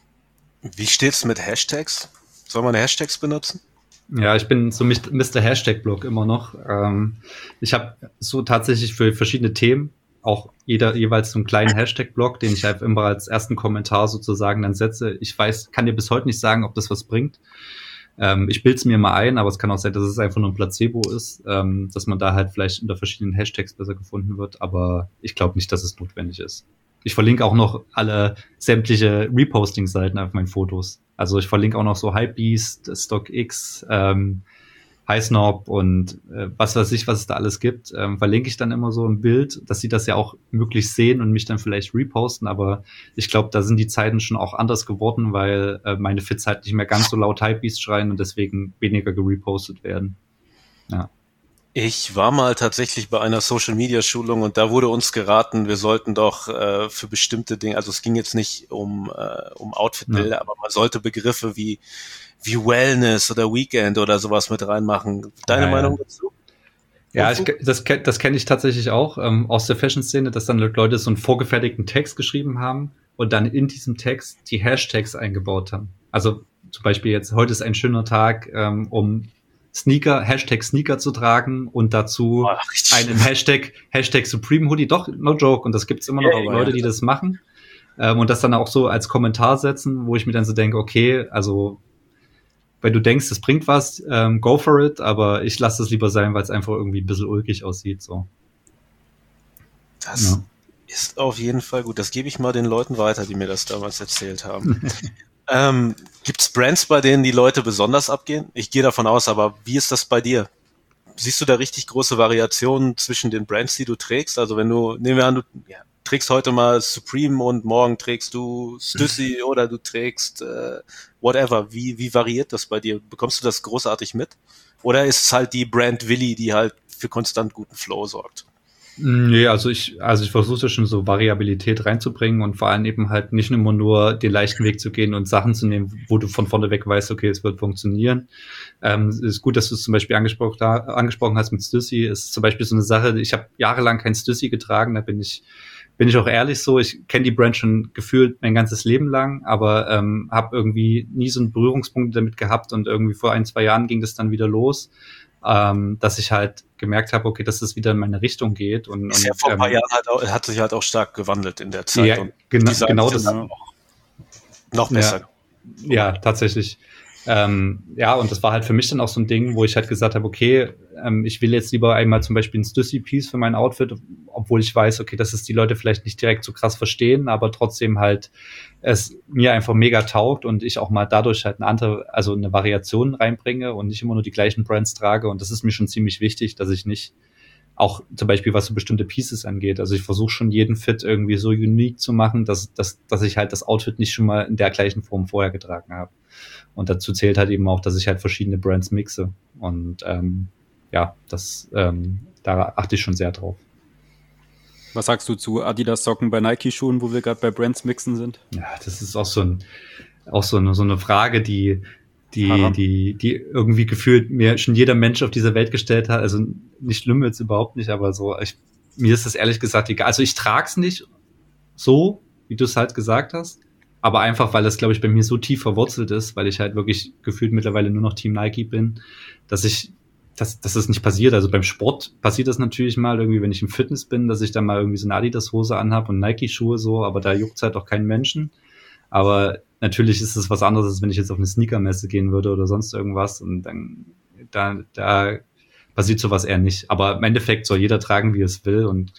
Wie steht's mit Hashtags? Soll man Hashtags benutzen? Ja, ich bin so Mister Hashtag-Blog immer noch. Ähm, ich habe so tatsächlich für verschiedene Themen auch jeder jeweils so einen kleinen Hashtag-Blog, den ich halt immer als ersten Kommentar sozusagen dann setze. Ich weiß, kann dir bis heute nicht sagen, ob das was bringt. Ähm, ich bilde es mir mal ein, aber es kann auch sein, dass es einfach nur ein Placebo ist, ähm, dass man da halt vielleicht unter verschiedenen Hashtags besser gefunden wird, aber ich glaube nicht, dass es notwendig ist. Ich verlinke auch noch alle sämtliche Reposting-Seiten auf meinen Fotos. Also ich verlinke auch noch so Hypebeast, StockX, ähm, Highsnob und äh, was weiß ich, was es da alles gibt, ähm, verlinke ich dann immer so ein Bild, dass sie das ja auch möglichst sehen und mich dann vielleicht reposten, aber ich glaube, da sind die Zeiten schon auch anders geworden, weil äh, meine Fits halt nicht mehr ganz so laut Hypebeast schreien und deswegen weniger gerepostet werden. Ja. Ich war mal tatsächlich bei einer Social-Media-Schulung und da wurde uns geraten, wir sollten doch äh, für bestimmte Dinge, also es ging jetzt nicht um äh, um Outfit-Bilder, ja. aber man sollte Begriffe wie wie Wellness oder Weekend oder sowas mit reinmachen. Deine ja, Meinung dazu? Ja, ich, das, das kenne ich tatsächlich auch ähm, aus der Fashion-Szene, dass dann Leute so einen vorgefertigten Text geschrieben haben und dann in diesem Text die Hashtags eingebaut haben. Also zum Beispiel jetzt, heute ist ein schöner Tag, ähm, um Sneaker, Hashtag Sneaker zu tragen und dazu Ach, einen Hashtag, Hashtag Supreme Hoodie. Doch, no joke. Und das gibt's immer noch yeah, Leute, ja, die das machen. Ähm, und das dann auch so als Kommentar setzen, wo ich mir dann so denke, okay, also wenn du denkst, es bringt was, ähm, go for it, aber ich lasse es lieber sein, weil es einfach irgendwie ein bisschen ulkig aussieht. So. Das ja. ist auf jeden Fall gut. Das gebe ich mal den Leuten weiter, die mir das damals erzählt haben. ähm, gibt's Brands, bei denen die Leute besonders abgehen? Ich gehe davon aus, aber wie ist das bei dir? Siehst du da richtig große Variationen zwischen den Brands, die du trägst? Also wenn du, nehmen wir an, du ja, trägst heute mal Supreme und morgen trägst du Stussy mhm. oder du trägst äh, whatever. Wie, wie variiert das bei dir? Bekommst du das großartig mit? Oder ist es halt die Brand Willi, die halt für konstant guten Flow sorgt? Nee, also ich, also ich versuche schon so Variabilität reinzubringen und vor allem eben halt nicht immer nur den leichten Weg zu gehen und Sachen zu nehmen, wo du von vorne weg weißt, okay, es wird funktionieren. Ähm, es ist gut, dass du es zum Beispiel angesprochen, angesprochen hast mit Stussy. Es ist zum Beispiel so eine Sache, ich habe jahrelang kein Stussy getragen, da bin ich bin ich auch ehrlich so, ich kenne die Brand schon gefühlt mein ganzes Leben lang, aber ähm, habe irgendwie nie so einen Berührungspunkt damit gehabt und irgendwie vor ein, zwei Jahren ging das dann wieder los, ähm, dass ich halt gemerkt habe, okay, dass das wieder in meine Richtung geht. Und, ist und, ja vor ein paar ähm, Jahren halt auch, hat sich halt auch stark gewandelt in der Zeit. Ja, und gena- die genau das. Noch, noch besser. Ja, ja, tatsächlich. Ähm, ja, und das war halt für mich dann auch so ein Ding, wo ich halt gesagt habe, okay, ähm, ich will jetzt lieber einmal zum Beispiel ein Stussy-Piece für mein Outfit, obwohl ich weiß, okay, dass es die Leute vielleicht nicht direkt so krass verstehen, aber trotzdem halt es mir einfach mega taugt und ich auch mal dadurch halt eine andere, also eine Variation reinbringe und nicht immer nur die gleichen Brands trage. Und das ist mir schon ziemlich wichtig, dass ich nicht auch zum Beispiel, was so bestimmte Pieces angeht. Also ich versuche schon jeden Fit irgendwie so unique zu machen, dass, dass, dass ich halt das Outfit nicht schon mal in der gleichen Form vorher getragen habe. Und dazu zählt halt eben auch, dass ich halt verschiedene Brands mixe. Und ähm, ja, das ähm, da achte ich schon sehr drauf. Was sagst du zu Adidas-Socken bei Nike-Schuhen, wo wir gerade bei Brands mixen sind? Ja, das ist auch so ein auch so eine, so eine Frage, die die die die irgendwie gefühlt mir schon jeder Mensch auf dieser Welt gestellt hat. Also nicht schlimm jetzt überhaupt nicht, aber so ich, mir ist das ehrlich gesagt egal. Also ich trag's nicht so, wie du es halt gesagt hast. Aber einfach, weil das, glaube ich, bei mir so tief verwurzelt ist, weil ich halt wirklich gefühlt mittlerweile nur noch Team Nike bin, dass ich, dass, dass das nicht passiert. Also beim Sport passiert das natürlich mal irgendwie, wenn ich im Fitness bin, dass ich dann mal irgendwie so eine Adidas-Hose anhab und Nike-Schuhe so, aber da juckt's halt auch keinen Menschen. Aber natürlich ist es was anderes, als wenn ich jetzt auf eine Sneaker-Messe gehen würde oder sonst irgendwas und dann, da, da passiert sowas eher nicht. Aber im Endeffekt soll jeder tragen, wie er es will und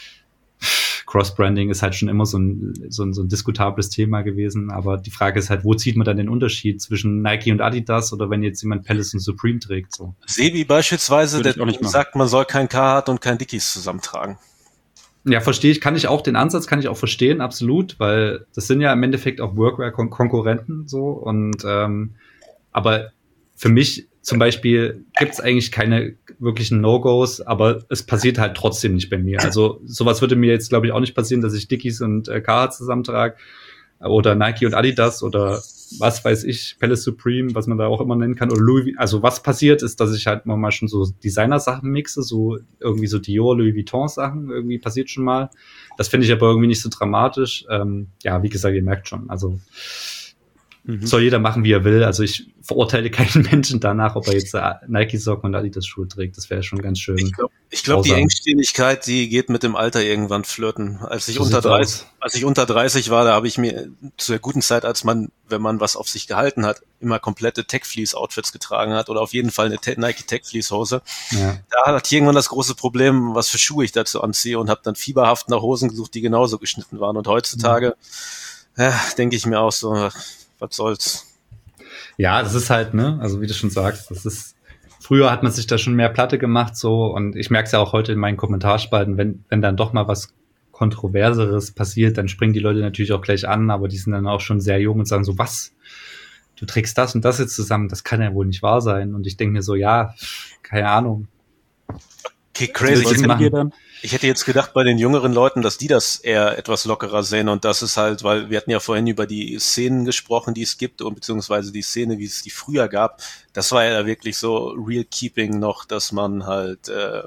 Cross-Branding ist halt schon immer so ein, so, ein, so ein diskutables Thema gewesen, aber die Frage ist halt, wo zieht man dann den Unterschied zwischen Nike und Adidas oder wenn jetzt jemand Palace und Supreme trägt? So. Sebi beispielsweise, der sagt, man soll kein Carhartt und kein Dickies zusammentragen. Ja, verstehe ich, kann ich auch, den Ansatz kann ich auch verstehen, absolut, weil das sind ja im Endeffekt auch Workwear-Konkurrenten so und ähm, aber für mich zum Beispiel gibt's eigentlich keine wirklichen No-Gos, aber es passiert halt trotzdem nicht bei mir. Also sowas würde mir jetzt, glaube ich, auch nicht passieren, dass ich Dickies und äh, Carhartt zusammentrage oder Nike und Adidas oder was weiß ich, Palace Supreme, was man da auch immer nennen kann, oder Louis Vuitton. Also was passiert ist, dass ich halt mal schon so Designer-Sachen mixe, so irgendwie so Dior, Louis Vuitton-Sachen, irgendwie passiert schon mal. Das finde ich aber irgendwie nicht so dramatisch. Ähm, ja, wie gesagt, ihr merkt schon, also mhm. soll jeder machen, wie er will. Also ich verurteile keinen Menschen danach, ob er jetzt äh, Nike-Socken und Adidas-Schuhe trägt. Das wäre schon ganz schön. Ich glaube, ich glaub, die Engstirnigkeit, die geht mit dem Alter irgendwann flirten. Als ich so unter dreißig, als ich unter dreißig war, da habe ich mir zu der guten Zeit, als man, wenn man was auf sich gehalten hat, immer komplette Tech-Fleece-Outfits getragen hat oder auf jeden Fall eine Te- Nike Tech-Fleece-Hose. Ja. Da hatte ich irgendwann das große Problem, was für Schuhe ich dazu anziehe und habe dann fieberhaft nach Hosen gesucht, die genauso geschnitten waren. Und heutzutage, mhm. ja, denke ich mir auch so, was soll's. Ja, das ist halt, ne, also wie du schon sagst, das ist, früher hat man sich da schon mehr Platte gemacht, so, und ich merke es ja auch heute in meinen Kommentarspalten, wenn, wenn dann doch mal was Kontroverseres passiert, dann springen die Leute natürlich auch gleich an, aber die sind dann auch schon sehr jung und sagen so, was? Du trägst das und das jetzt zusammen, das kann ja wohl nicht wahr sein. Und ich denke mir so, ja, keine Ahnung. Okay, crazy. Ich hätte, ich hätte jetzt gedacht bei den jüngeren Leuten, dass die das eher etwas lockerer sehen und das ist halt, weil wir hatten ja vorhin über die Szenen gesprochen, die es gibt und beziehungsweise die Szene, wie es die früher gab. Das war ja wirklich so Real Keeping noch, dass man halt, äh,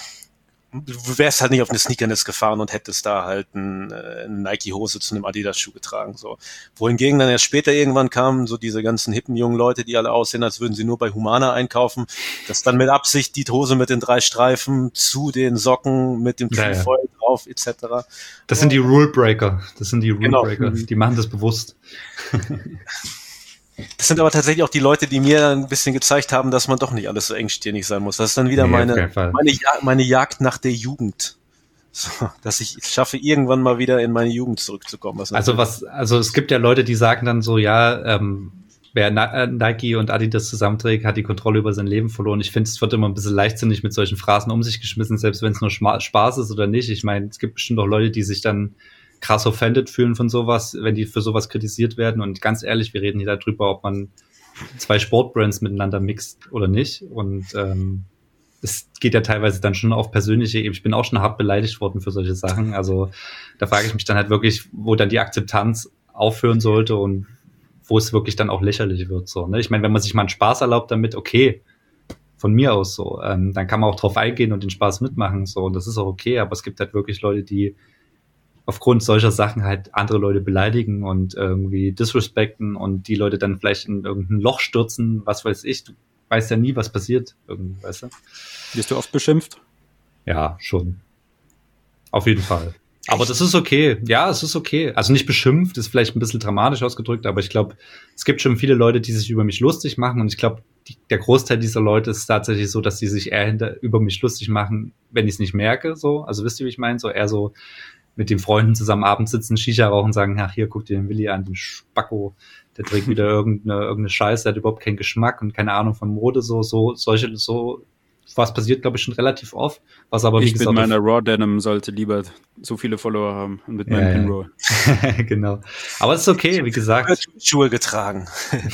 du wärst halt nicht auf eine Sneakernetz gefahren und hättest da halt ein, eine Nike-Hose zu einem Adidas-Schuh getragen. So. Wohingegen dann erst später irgendwann kamen so diese ganzen hippen jungen Leute, die alle aussehen, als würden sie nur bei Humana einkaufen, dass dann mit Absicht die Hose mit den drei Streifen zu den Socken mit dem ja, Trefoil ja. drauf et cetera. Das sind die Rule Breaker. Das sind die Rule genau. Breaker. Die machen das bewusst. Das sind aber tatsächlich auch die Leute, die mir ein bisschen gezeigt haben, dass man doch nicht alles so engstirnig sein muss. Das ist dann wieder nee, meine, meine, Jag- meine Jagd nach der Jugend. So, dass ich es schaffe, irgendwann mal wieder in meine Jugend zurückzukommen. Was also was, also es gibt ja Leute, die sagen dann so, ja, ähm, wer Na- Nike und Adidas zusammenträgt, hat die Kontrolle über sein Leben verloren. Ich finde, es wird immer ein bisschen leichtsinnig mit solchen Phrasen um sich geschmissen, selbst wenn es nur Schma- Spaß ist oder nicht. Ich meine, es gibt bestimmt auch Leute, die sich dann krass offended fühlen von sowas, wenn die für sowas kritisiert werden. Und ganz ehrlich, wir reden hier darüber, ob man zwei Sportbrands miteinander mixt oder nicht. Und ähm, es geht ja teilweise dann schon auf persönliche Ebene. Ich bin auch schon hart beleidigt worden für solche Sachen. Also da frage ich mich dann halt wirklich, wo dann die Akzeptanz aufhören sollte und wo es wirklich dann auch lächerlich wird. So, ne? Ich meine, wenn man sich mal einen Spaß erlaubt damit, okay, von mir aus so, ähm, dann kann man auch drauf eingehen und den Spaß mitmachen. So, und das ist auch okay, aber es gibt halt wirklich Leute, die aufgrund solcher Sachen halt andere Leute beleidigen und irgendwie disrespekten und die Leute dann vielleicht in irgendein Loch stürzen, was weiß ich. Du weißt ja nie, was passiert, irgendwie, weißt du? Wirst du oft beschimpft? Ja, schon. Auf jeden Fall. Aber das ist okay. Ja, es ist okay. Also nicht beschimpft, ist vielleicht ein bisschen dramatisch ausgedrückt, aber ich glaube, es gibt schon viele Leute, die sich über mich lustig machen und ich glaube, der Großteil dieser Leute ist tatsächlich so, dass die sich eher hinter, über mich lustig machen, wenn ich es nicht merke, so. Also wisst ihr, wie ich meine? So eher so mit den Freunden zusammen abends sitzen, Shisha rauchen und sagen, ach, hier, guck dir den Willi an, den Spacko, der trägt wieder irgendeine, irgendeine Scheiße, der hat überhaupt keinen Geschmack und keine Ahnung von Mode, so, so, solche, so, was passiert, glaube ich, schon relativ oft, was aber, wie ich gesagt, mit meiner Raw Denim sollte lieber so viele Follower haben und mit meinem ja, Pinroll. Genau. Aber es ist okay, wie gesagt. Schuhe getragen.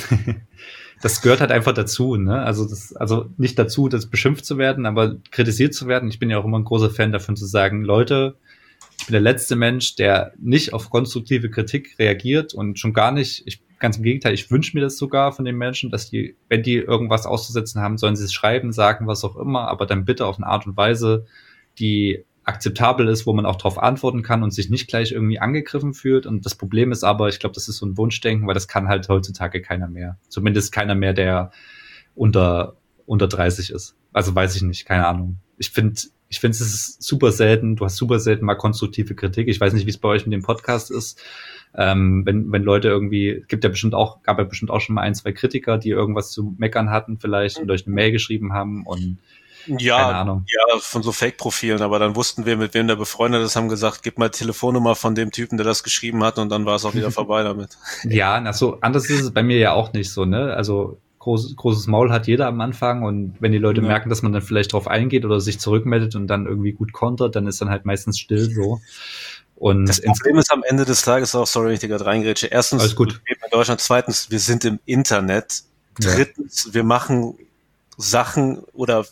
Das gehört halt einfach dazu, ne? Also das, also nicht dazu, das beschimpft zu werden, aber kritisiert zu werden. Ich bin ja auch immer ein großer Fan davon zu sagen, Leute, ich bin der letzte Mensch, der nicht auf konstruktive Kritik reagiert und schon gar nicht, ich, ganz im Gegenteil, ich wünsche mir das sogar von den Menschen, dass die, wenn die irgendwas auszusetzen haben, sollen sie es schreiben, sagen, was auch immer, aber dann bitte auf eine Art und Weise, die akzeptabel ist, wo man auch darauf antworten kann und sich nicht gleich irgendwie angegriffen fühlt. Und das Problem ist aber, ich glaube, das ist so ein Wunschdenken, weil das kann halt heutzutage keiner mehr. Zumindest keiner mehr, der unter, unter dreißig ist. Also weiß ich nicht, keine Ahnung. Ich finde, Ich finde, es ist super selten, du hast super selten mal konstruktive Kritik. Ich weiß nicht, wie es bei euch mit dem Podcast ist. Ähm, wenn, wenn Leute irgendwie, gibt ja bestimmt auch, gab ja bestimmt auch schon mal ein, zwei Kritiker, die irgendwas zu meckern hatten vielleicht und euch eine Mail geschrieben haben und ja, keine Ahnung. Ja, von so Fake-Profilen, aber dann wussten wir, mit wem der befreundet ist, haben gesagt, gib mal Telefonnummer von dem Typen, der das geschrieben hat und dann war es auch wieder vorbei damit. Ja, na so, anders ist es bei mir ja auch nicht so, ne? Also groß, großes Maul hat jeder am Anfang und wenn die Leute ja. merken, dass man dann vielleicht drauf eingeht oder sich zurückmeldet und dann irgendwie gut kontert, dann ist dann halt meistens still so. Und das Problem ist am Ende des Tages auch, sorry, wenn ich dir gerade reingrätsche, erstens, alles gut. Wir leben in Deutschland, zweitens, wir sind im Internet, drittens, ja. wir machen Sachen oder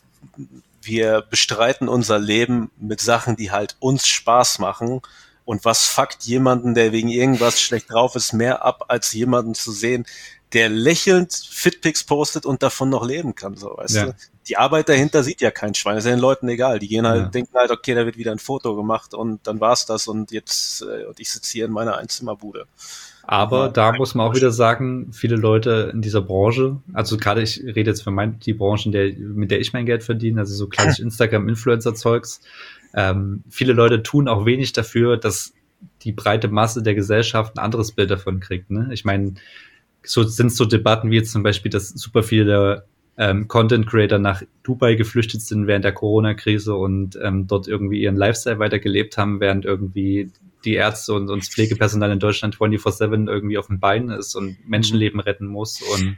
wir bestreiten unser Leben mit Sachen, die halt uns Spaß machen. Und was fuckt jemanden, der wegen irgendwas schlecht drauf ist, mehr ab, als jemanden zu sehen, der lächelnd Fitpics postet und davon noch leben kann, so, weißt ja. du? Die Arbeit dahinter sieht ja kein Schwein, das ist ja den Leuten egal. Die gehen halt, ja. denken halt, okay, da wird wieder ein Foto gemacht und dann war's das und jetzt, äh, und ich sitze hier in meiner Einzimmerbude. Aber ja. da muss man auch wieder sagen, viele Leute in dieser Branche, also gerade ich rede jetzt für mein, die Branche, in der, mit der ich mein Geld verdiene, also so klassisch Instagram-Influencer-Zeugs, ähm, viele Leute tun auch wenig dafür, dass die breite Masse der Gesellschaft ein anderes Bild davon kriegt, ne? Ich meine, so sind so Debatten wie jetzt zum Beispiel, dass super viele ähm, Content-Creator nach Dubai geflüchtet sind während der Corona-Krise und ähm, dort irgendwie ihren Lifestyle weitergelebt haben, während irgendwie die Ärzte und, und das Pflegepersonal in Deutschland vierundzwanzig sieben irgendwie auf dem Bein ist und Menschenleben retten muss. Und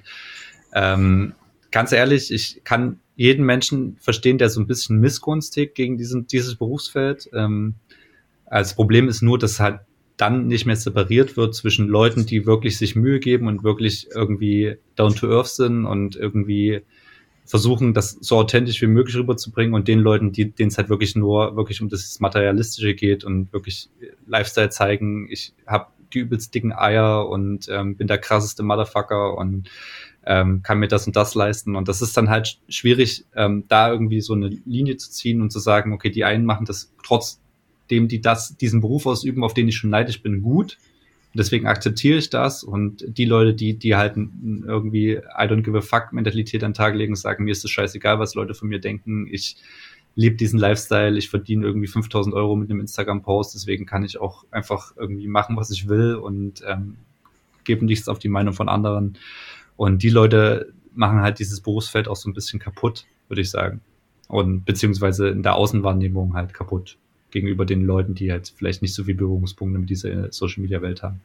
ähm, ganz ehrlich, ich kann jeden Menschen verstehen, der so ein bisschen Missgunst hegt gegen diesen, dieses Berufsfeld. Ähm, das Problem ist nur, dass halt dann nicht mehr separiert wird zwischen Leuten, die wirklich sich Mühe geben und wirklich irgendwie down to earth sind und irgendwie versuchen, das so authentisch wie möglich rüberzubringen und den Leuten, die, denen es halt wirklich nur wirklich um das Materialistische geht und wirklich Lifestyle zeigen, ich habe die übelst dicken Eier und ähm, bin der krasseste Motherfucker und ähm, kann mir das und das leisten. Und das ist dann halt schwierig, ähm, da irgendwie so eine Linie zu ziehen und zu sagen, okay, die einen machen das trotzdem, die das, diesen Beruf ausüben, auf den ich schon neidisch bin, gut. Und deswegen akzeptiere ich das. Und die Leute, die, die halt irgendwie I don't give a fuck Mentalität an den Tag legen, sagen, mir ist es scheißegal, was Leute von mir denken. Ich lebe diesen Lifestyle. Ich verdiene irgendwie fünftausend Euro mit einem Instagram-Post. Deswegen kann ich auch einfach irgendwie machen, was ich will und ähm, gebe nichts auf die Meinung von anderen. Und die Leute machen halt dieses Berufsfeld auch so ein bisschen kaputt, würde ich sagen. Und beziehungsweise in der Außenwahrnehmung halt kaputt gegenüber den Leuten, die halt vielleicht nicht so viel Berührungspunkte mit dieser Social-Media-Welt haben.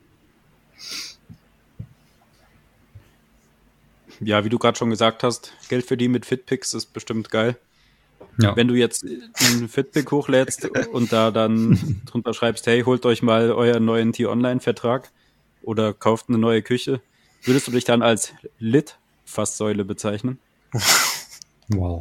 Ja, wie du gerade schon gesagt hast, Geld verdienen mit Fitpics ist bestimmt geil. Ja. Wenn du jetzt einen Fitpic hochlädst und da dann drunter schreibst, hey, holt euch mal euren neuen T-Online-Vertrag oder kauft eine neue Küche, würdest du dich dann als Lit-Fasssäule bezeichnen? Wow.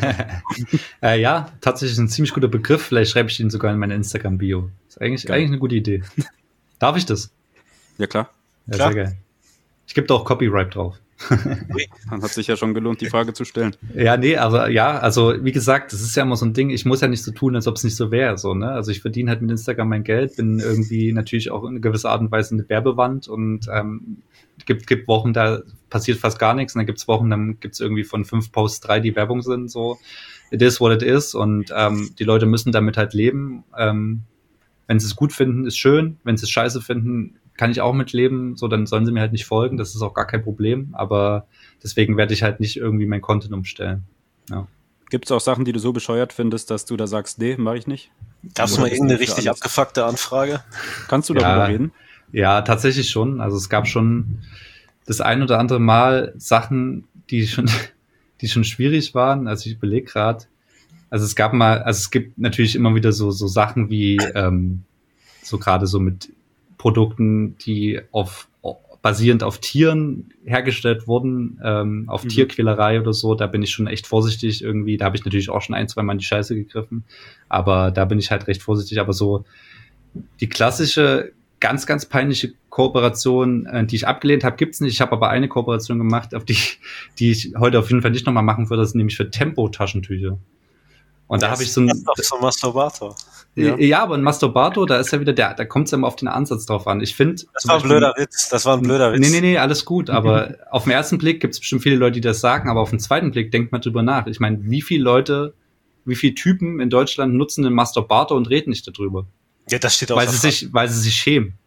äh, ja, tatsächlich ein ziemlich guter Begriff. Vielleicht schreibe ich ihn sogar in meine Instagram-Bio. Ist eigentlich, eigentlich eine gute Idee. Darf ich das? Ja, klar. Ja, klar. Sehr geil. Ich gebe da auch Copyright drauf. Dann hat sich ja schon gelohnt, die Frage zu stellen. Ja, nee, aber ja, also wie gesagt, das ist ja immer so ein Ding, ich muss ja nicht so tun, als ob es nicht so wäre, so, ne? Also ich verdiene halt mit Instagram mein Geld, bin irgendwie natürlich auch in gewisser Art und Weise eine Werbewand und ähm, gibt gibt Wochen, da passiert fast gar nichts und dann gibt's Wochen, dann gibt's irgendwie von fünf Posts drei, die Werbung sind, so. It is what it is und ähm, die Leute müssen damit halt leben. Ähm, wenn sie es gut finden, ist schön, wenn sie es scheiße finden, kann ich auch mitleben, so, dann sollen sie mir halt nicht folgen, das ist auch gar kein Problem, aber deswegen werde ich halt nicht irgendwie mein Content umstellen. Ja. Gibt es auch Sachen, die du so bescheuert findest, dass du da sagst, nee, mache ich nicht? Gab's mal irgendeine richtig abgefuckte Anfrage? Kannst du darüber ja, reden? Ja, tatsächlich schon. Also es gab schon das ein oder andere Mal Sachen, die schon, die schon schwierig waren. Also ich überlege gerade, also es gab mal, also es gibt natürlich immer wieder so so Sachen wie ähm, so gerade so mit Produkten, die auf basierend auf Tieren hergestellt wurden, ähm, auf mhm. Tierquälerei oder so, da bin ich schon echt vorsichtig irgendwie, da habe ich natürlich auch schon ein, zwei Mal in die Scheiße gegriffen, aber da bin ich halt recht vorsichtig, aber so die klassische, ganz, ganz peinliche Kooperation, äh, die ich abgelehnt habe, gibt's nicht, ich habe aber eine Kooperation gemacht, auf die, die ich heute auf jeden Fall nicht nochmal machen würde, das ist nämlich für Tempo-Taschentücher. Und da habe ich so ein... Das ist doch so ein Masturbator. Ja. ja, aber ein Masturbator, da ist ja wieder der, da kommt es ja immer auf den Ansatz drauf an. Ich finde. Das war ein blöder Witz, das war ein blöder Witz. Nee, nee, nee, alles gut, aber auf den ersten Blick gibt es bestimmt viele Leute, die das sagen, aber auf den zweiten Blick denkt man drüber nach. Ich meine, wie viele Leute, wie viele Typen in Deutschland nutzen einen Masturbator und reden nicht darüber? Ja, das steht auch weil sie sich, weil sie sich schämen.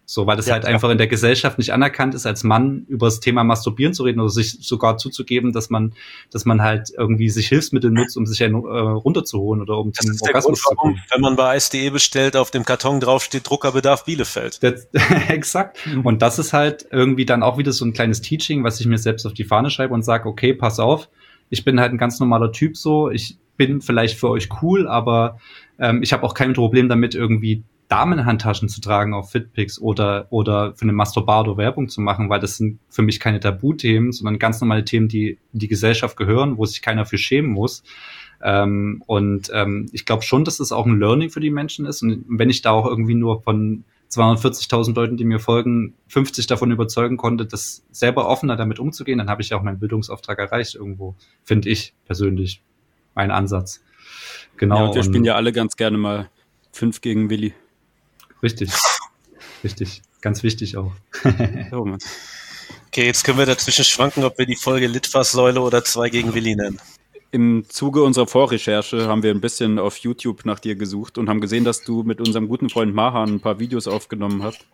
So, weil das Ja, halt klar. einfach in der Gesellschaft nicht anerkannt ist, als Mann über das Thema Masturbieren zu reden oder sich sogar zuzugeben, dass man, dass man halt irgendwie sich Hilfsmittel nutzt, um sich einen äh, runterzuholen oder um Das zum ist der Grund, Orgasmus zu warum, kommen. wenn man bei eis punkt de bestellt, auf dem Karton draufsteht Druckerbedarf Bielefeld. Das, exakt. Und das ist halt irgendwie dann auch wieder so ein kleines Teaching, was ich mir selbst auf die Fahne schreibe und sage, okay, pass auf, ich bin halt ein ganz normaler Typ so, ich bin vielleicht für euch cool, aber ähm, ich habe auch kein Problem damit, irgendwie Damenhandtaschen zu tragen auf Fitpics oder oder für eine Masturbado Werbung zu machen, weil das sind für mich keine Tabuthemen, sondern ganz normale Themen, die in die Gesellschaft gehören, wo sich keiner für schämen muss. Ähm, und ähm, ich glaube schon, dass das auch ein Learning für die Menschen ist. Und wenn ich da auch irgendwie nur von zweihundertvierzigtausend Leuten, die mir folgen, fünfzig davon überzeugen konnte, das selber offener damit umzugehen, dann habe ich ja auch meinen Bildungsauftrag erreicht irgendwo, finde ich persönlich, mein Ansatz. Genau. Ja, und wir und spielen ja alle ganz gerne mal fünf gegen Willi. Richtig, richtig, ganz wichtig auch. So, Mann. Okay, jetzt können wir dazwischen schwanken, ob wir die Folge Litfaßsäule oder zwei gegen Willi nennen. Im Zuge unserer Vorrecherche haben wir ein bisschen auf YouTube nach dir gesucht und haben gesehen, dass du mit unserem guten Freund Mahan ein paar Videos aufgenommen hast.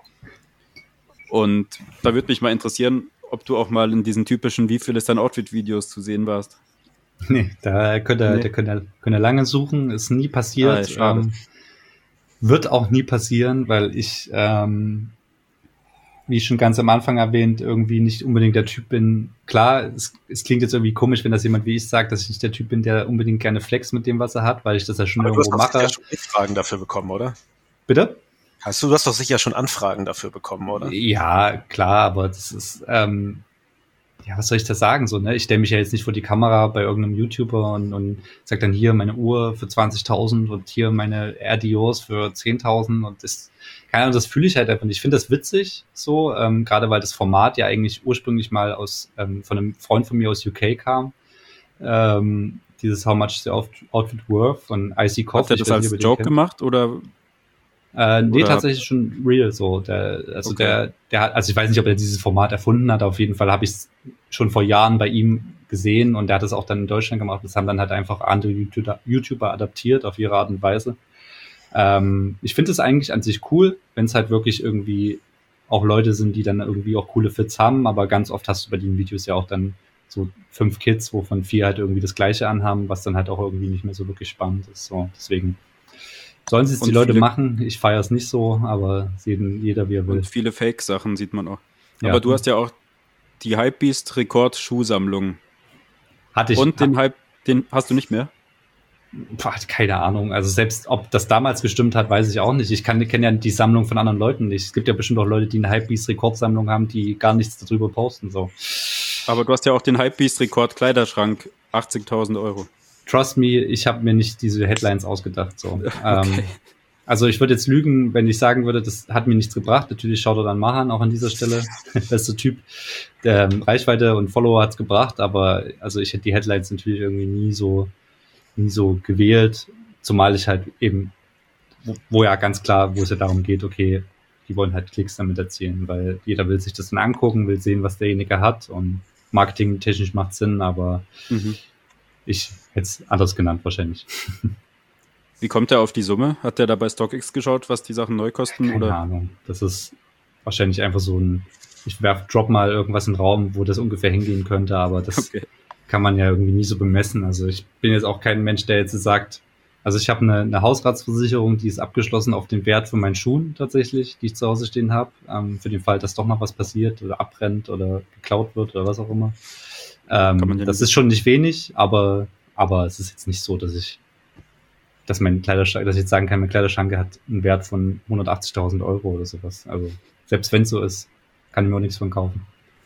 Und da würde mich mal interessieren, ob du auch mal in diesen typischen Wie viel ist dein Outfit-Videos zu sehen warst. Nee, da könnt ihr, Nee. da könnt ihr, könnt ihr lange suchen, ist nie passiert. Ah, schade. ähm, wird auch nie passieren, weil ich, ähm, wie schon ganz am Anfang erwähnt, irgendwie nicht unbedingt der Typ bin. Klar, es, es klingt jetzt irgendwie komisch, wenn das jemand wie ich sagt, dass ich nicht der Typ bin, der unbedingt gerne flext mit dem, was er hat, weil ich das ja schon Aber du hast irgendwo doch sicher mache. schon Anfragen dafür bekommen, oder? Bitte? Hast du, du hast doch sicher schon Anfragen dafür bekommen, oder? Ja, klar, aber das ist, ähm, ja, was soll ich da sagen? So, ne? Ich stelle mich ja jetzt nicht vor die Kamera bei irgendeinem YouTuber und, und sag dann hier meine Uhr für zwanzigtausend und hier meine Air Dios für zehntausend und das, keine Ahnung, das fühle ich halt einfach nicht. Ich finde das witzig, so, ähm, gerade weil das Format ja eigentlich ursprünglich mal aus, ähm, von einem Freund von mir aus U K kam. Ähm, dieses How Much is the Outfit Worth von Icy Hat Coffee. er das als Joke gemacht oder? Äh, nee, Oder- tatsächlich schon real so. Der, also Okay. der, der hat, also ich weiß nicht, ob er dieses Format erfunden hat, auf jeden Fall habe ich es schon vor Jahren bei ihm gesehen und der hat es auch dann in Deutschland gemacht. Das haben dann halt einfach andere YouTuber, YouTuber adaptiert auf ihre Art und Weise. Ähm, ich finde es eigentlich an sich cool, wenn es halt wirklich irgendwie auch Leute sind, die dann irgendwie auch coole Fits haben, aber ganz oft hast du bei den Videos ja auch dann so fünf Kids, wovon vier halt irgendwie das Gleiche anhaben, was dann halt auch irgendwie nicht mehr so wirklich spannend ist. So, deswegen sollen sie es die Und Leute viele- machen. Ich feiere es nicht so, aber jeden, jeder wie er will. Und viele Fake-Sachen sieht man auch. Ja. Aber du hast ja auch die Hypebeast-Rekord-Schuhsammlung. Hatte ich. Und den Hype, den hast du nicht mehr? Boah, keine Ahnung. Also selbst ob das damals gestimmt hat, weiß ich auch nicht. Ich kann kenne ja die Sammlung von anderen Leuten nicht. Es gibt ja bestimmt auch Leute, die eine Hypebeast-Rekordsammlung haben, die gar nichts darüber posten. So. Aber du hast ja auch den Hypebeast-Rekord-Kleiderschrank, achtzigtausend Euro. Trust me, ich habe mir nicht diese Headlines ausgedacht. So. Okay. Ähm, also ich würde jetzt lügen, wenn ich sagen würde, das hat mir nichts gebracht. Natürlich schaut er dann Mahan auch an dieser Stelle. Bester Typ. Der ähm, Reichweite und Follower hat's gebracht, aber also ich hätte die Headlines natürlich irgendwie nie so nie so gewählt, zumal ich halt eben, wo, wo ja ganz klar, wo es ja darum geht, okay, die wollen halt Klicks damit erzielen, weil jeder will sich das dann angucken, will sehen, was derjenige hat und marketingtechnisch macht Sinn, aber Mhm. ich hätte es anders genannt wahrscheinlich. Wie kommt er auf die Summe? Hat der da bei StockX geschaut, was die Sachen neu kosten? Keine Oder? Ahnung. Das ist wahrscheinlich einfach so ein, ich werf, drop mal irgendwas in den Raum, wo das ungefähr hingehen könnte, aber das Okay. kann man ja irgendwie nie so bemessen. Also ich bin jetzt auch kein Mensch, der jetzt sagt, also ich habe eine, eine Hausratsversicherung, die ist abgeschlossen auf den Wert von meinen Schuhen tatsächlich, die ich zu Hause stehen habe, ähm, für den Fall, dass doch mal was passiert oder abbrennt oder geklaut wird oder was auch immer. Kann man Ähm, ja das nicht ist schon nicht wenig, aber, aber es ist jetzt nicht so, dass ich, dass mein Kleiderschrank, dass ich jetzt sagen kann, mein Kleiderschrank hat einen Wert von hundertachtzigtausend Euro oder sowas. Also selbst wenn es so ist, kann ich mir auch nichts von kaufen.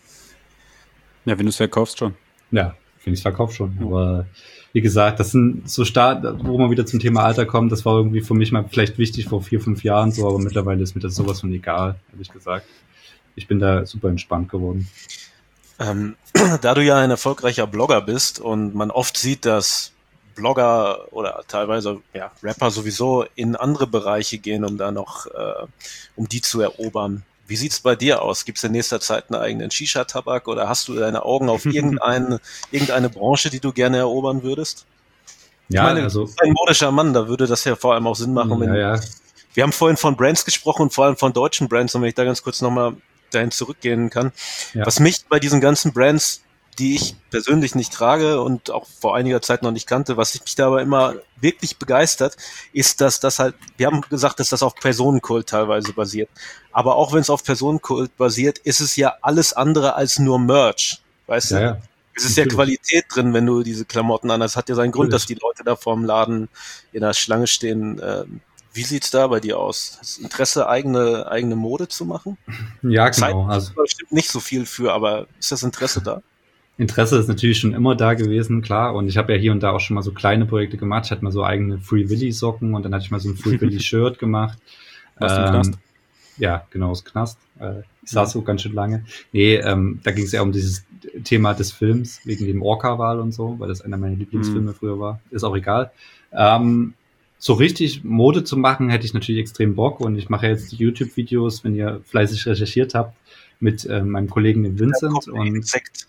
Ja, wenn du es verkaufst schon. Ja, finde ich verkauft schon. Aber wie gesagt, das sind so Start, wo man wieder zum Thema Alter kommt, das war irgendwie für mich mal vielleicht wichtig vor vier, fünf Jahren so, aber mittlerweile ist mir das sowas von egal, ehrlich gesagt. Ich bin da super entspannt geworden. Ähm, da du ja ein erfolgreicher Blogger bist und man oft sieht, dass Blogger oder teilweise ja, Rapper sowieso in andere Bereiche gehen, um da noch, äh, um die zu erobern. Wie sieht's bei dir aus? Gibt's in nächster Zeit einen eigenen Shisha-Tabak oder hast du deine Augen auf irgendeine, irgendeine Branche, die du gerne erobern würdest? Ja, ich meine, also du bist ein modischer Mann, da würde das ja vor allem auch Sinn machen, wenn ja, ja. Wir haben vorhin von Brands gesprochen und vor allem von deutschen Brands, und wenn ich da ganz kurz nochmal dahin zurückgehen kann. Ja. Was mich bei diesen ganzen Brands, die ich persönlich nicht trage und auch vor einiger Zeit noch nicht kannte, was mich da aber immer wirklich begeistert, ist, dass das halt, wir haben gesagt, dass das auf Personenkult teilweise basiert. Aber auch wenn es auf Personenkult basiert, ist es ja alles andere als nur Merch. Weißt ja, du? Ja. Es ist Natürlich. ja Qualität drin, wenn du diese Klamotten an hast. Hat ja seinen Grund, Natürlich. dass die Leute da vorm Laden in der Schlange stehen. Wie sieht's da bei dir aus? Hast du Interesse, eigene, eigene Mode zu machen? Ja, genau. Zeit also bestimmt nicht so viel für, aber ist das Interesse da? Interesse ist natürlich schon immer da gewesen, klar. Und ich habe ja hier und da auch schon mal so kleine Projekte gemacht. Ich hatte mal so eigene Free Willy Socken und dann hatte ich mal so ein Free Willy Shirt gemacht. Warst du im Knast? Ja, genau, das Knast. Äh, ich saß so ganz schön lange. Nee, ähm, da ging es ja um dieses Thema des Films, wegen dem Orca-Wal und so, weil das einer meiner Lieblingsfilme mhm. früher war. Ist auch egal. Ähm, so richtig Mode zu machen, hätte ich natürlich extrem Bock. Und ich mache jetzt die YouTube-Videos, wenn ihr fleißig recherchiert habt, mit äh, meinem Kollegen den Vincent. Und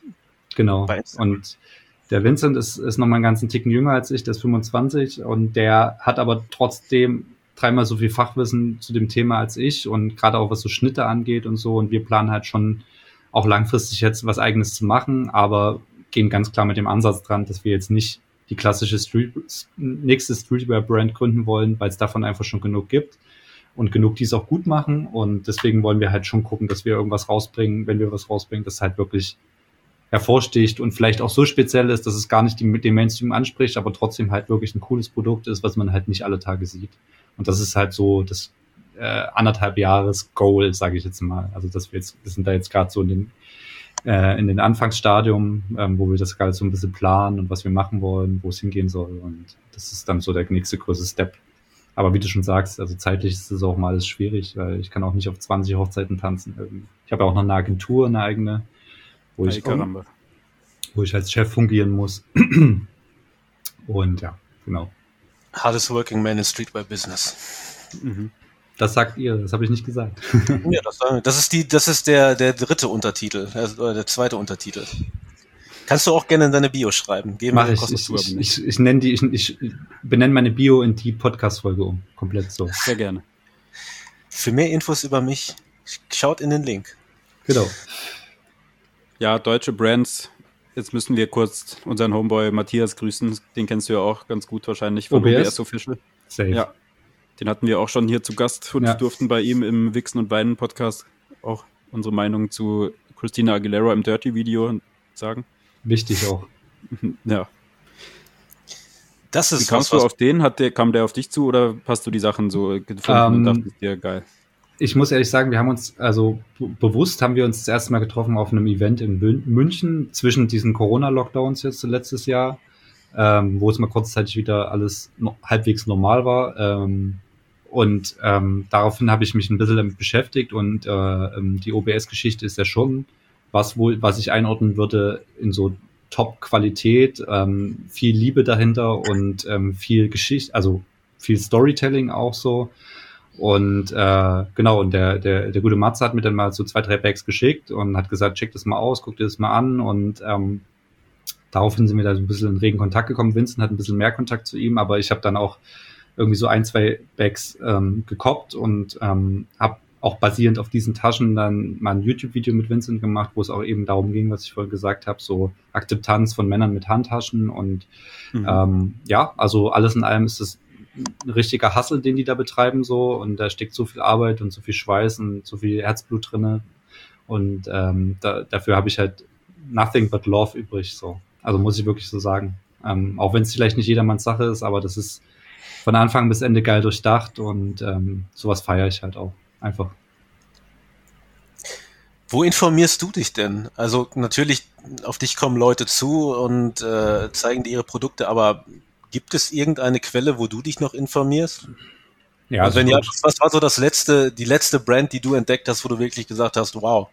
genau. Und der Vincent ist, ist noch mal einen ganzen Ticken jünger als ich, der ist fünfundzwanzig und der hat aber trotzdem dreimal so viel Fachwissen zu dem Thema als ich und gerade auch was so Schnitte angeht und so, und wir planen halt schon auch langfristig jetzt was Eigenes zu machen, aber gehen ganz klar mit dem Ansatz dran, dass wir jetzt nicht die klassische Street, nächste Streetwear-Brand gründen wollen, weil es davon einfach schon genug gibt und genug, die es auch gut machen, und deswegen wollen wir halt schon gucken, dass wir irgendwas rausbringen, wenn wir was rausbringen, das halt wirklich hervorsticht und vielleicht auch so speziell ist, dass es gar nicht die, mit dem Mainstream anspricht, aber trotzdem halt wirklich ein cooles Produkt ist, was man halt nicht alle Tage sieht. Und das ist halt so das äh, anderthalb Jahres Goal, sage ich jetzt mal. Also dass wir jetzt, wir sind da jetzt gerade so in den äh, in den Anfangsstadium, ähm, wo wir das gerade so ein bisschen planen und was wir machen wollen, wo es hingehen soll, und das ist dann so der nächste große Step. Aber wie du schon sagst, also zeitlich ist das auch mal alles schwierig, weil ich kann auch nicht auf zwanzig Hochzeiten tanzen irgendwie. Ich habe ja auch noch eine Agentur, eine eigene, wo ich, Caramba. wo ich als Chef fungieren muss. Und ja, genau. Hardest working man in Streetwear Business. Mhm. Das sagt ihr, das habe ich nicht gesagt. Ja, das, das ist die, das ist der, der dritte Untertitel, oder der zweite Untertitel. Kannst du auch gerne in deine Bio schreiben. Geben Mach ich. Ich, ich, ich, ich nenne die, ich, ich benenne meine Bio in die Podcast-Folge um. Komplett so. Sehr gerne. Für mehr Infos über mich, schaut in den Link. Genau. Ja, deutsche Brands. Jetzt müssen wir kurz unseren Homeboy Matthias grüßen. Den kennst du ja auch ganz gut wahrscheinlich von O B S Official. Safe. Ja. Den hatten wir auch schon hier zu Gast und Ja. durften bei ihm im Wichsen und Weinen Podcast auch unsere Meinung zu Christina Aguilera im Dirty Video sagen. Wichtig auch. Ja. Das ist Wie kamst was, du was auf den? Hat der, kam der auf dich zu oder hast du die Sachen so gefunden Ähm, und dachtest dir, geil? Ich muss ehrlich sagen, wir haben uns, also b- bewusst haben wir uns das erste Mal getroffen auf einem Event in Mün- München zwischen diesen Corona-Lockdowns jetzt letztes Jahr, ähm, wo es mal kurzzeitig wieder alles no- halbwegs normal war. Ähm, und ähm, daraufhin habe ich mich ein bisschen damit beschäftigt, und äh, ähm, die O B S-Geschichte ist ja schon was, wohl, was ich einordnen würde in so Top-Qualität, ähm, viel Liebe dahinter und ähm, viel Geschichte, also viel Storytelling auch so. Und äh, genau, und der, der, der gute Matze hat mir dann mal so zwei, drei Bags geschickt und hat gesagt, check das mal aus, guck dir das mal an. Und ähm, daraufhin sind wir da so ein bisschen in regen Kontakt gekommen. Vincent hat ein bisschen mehr Kontakt zu ihm, aber ich habe dann auch irgendwie so ein, zwei Bags ähm, gekoppt und ähm, habe auch basierend auf diesen Taschen dann mal ein YouTube-Video mit Vincent gemacht, wo es auch eben darum ging, was ich vorhin gesagt habe, so Akzeptanz von Männern mit Handtaschen. Und Mhm. ähm, ja, also alles in allem ist es ein richtiger Hustle, den die da betreiben, so, und da steckt so viel Arbeit und so viel Schweiß und so viel Herzblut drinne, und ähm, da, dafür habe ich halt nothing but love übrig, so. Also muss ich wirklich so sagen. Ähm, auch wenn es vielleicht nicht jedermanns Sache ist, aber das ist von Anfang bis Ende geil durchdacht, und ähm, sowas feiere ich halt auch einfach. Wo informierst du dich denn? Also natürlich, auf dich kommen Leute zu und äh, zeigen dir ihre Produkte, aber gibt es irgendeine Quelle, wo du dich noch informierst? Ja, Und wenn ja, gut. was was war so das letzte, die letzte Brand, die du entdeckt hast, wo du wirklich gesagt hast, wow.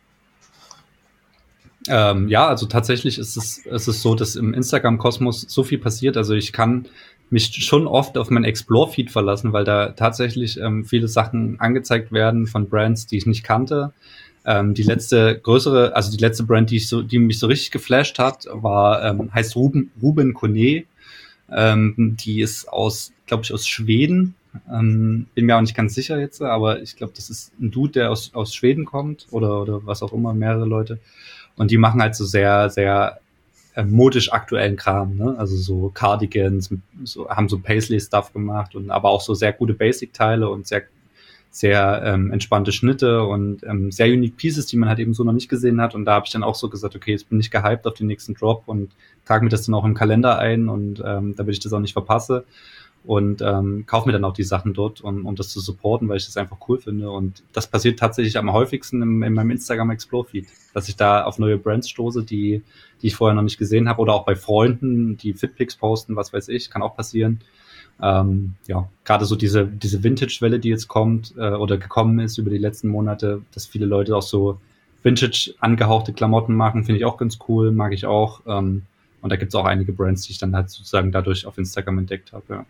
Ähm, ja, also tatsächlich ist es, ist es so, dass im Instagram-Kosmos so viel passiert. Also ich kann mich schon oft auf mein Explore-Feed verlassen, weil da tatsächlich ähm, viele Sachen angezeigt werden von Brands, die ich nicht kannte. Ähm, die letzte größere, also die letzte Brand, die ich so, die mich so richtig geflasht hat, war ähm, heißt Ruben Ruben Kone. Ähm, die ist aus, glaube ich, aus Schweden. Ähm, bin mir auch nicht ganz sicher jetzt, aber ich glaube, das ist ein Dude, der aus, aus Schweden kommt oder, oder was auch immer, mehrere Leute. Und die machen halt so sehr, sehr äh, modisch aktuellen Kram, ne? Also so Cardigans, so, haben so Paisley-Stuff gemacht und aber auch so sehr gute Basic-Teile und sehr sehr ähm, entspannte Schnitte und ähm, sehr unique Pieces, die man halt eben so noch nicht gesehen hat. Und da habe ich dann auch so gesagt, okay, jetzt bin ich gehypt auf den nächsten Drop und trage mir das dann auch im Kalender ein und ähm, damit ich das auch nicht verpasse. Und ähm, kaufe mir dann auch die Sachen dort, um, um das zu supporten, weil ich das einfach cool finde. Und das passiert tatsächlich am häufigsten im, in meinem Instagram Explore-Feed, dass ich da auf neue Brands stoße, die, die ich vorher noch nicht gesehen habe. Oder auch bei Freunden, die Fitpics posten, was weiß ich, kann auch passieren. Ähm, ja, gerade so diese, diese Vintage-Welle, die jetzt kommt äh, oder gekommen ist über die letzten Monate, dass viele Leute auch so Vintage angehauchte Klamotten machen, finde ich auch ganz cool, mag ich auch. Ähm, und da gibt es auch einige Brands, die ich dann halt sozusagen dadurch auf Instagram entdeckt habe, ja.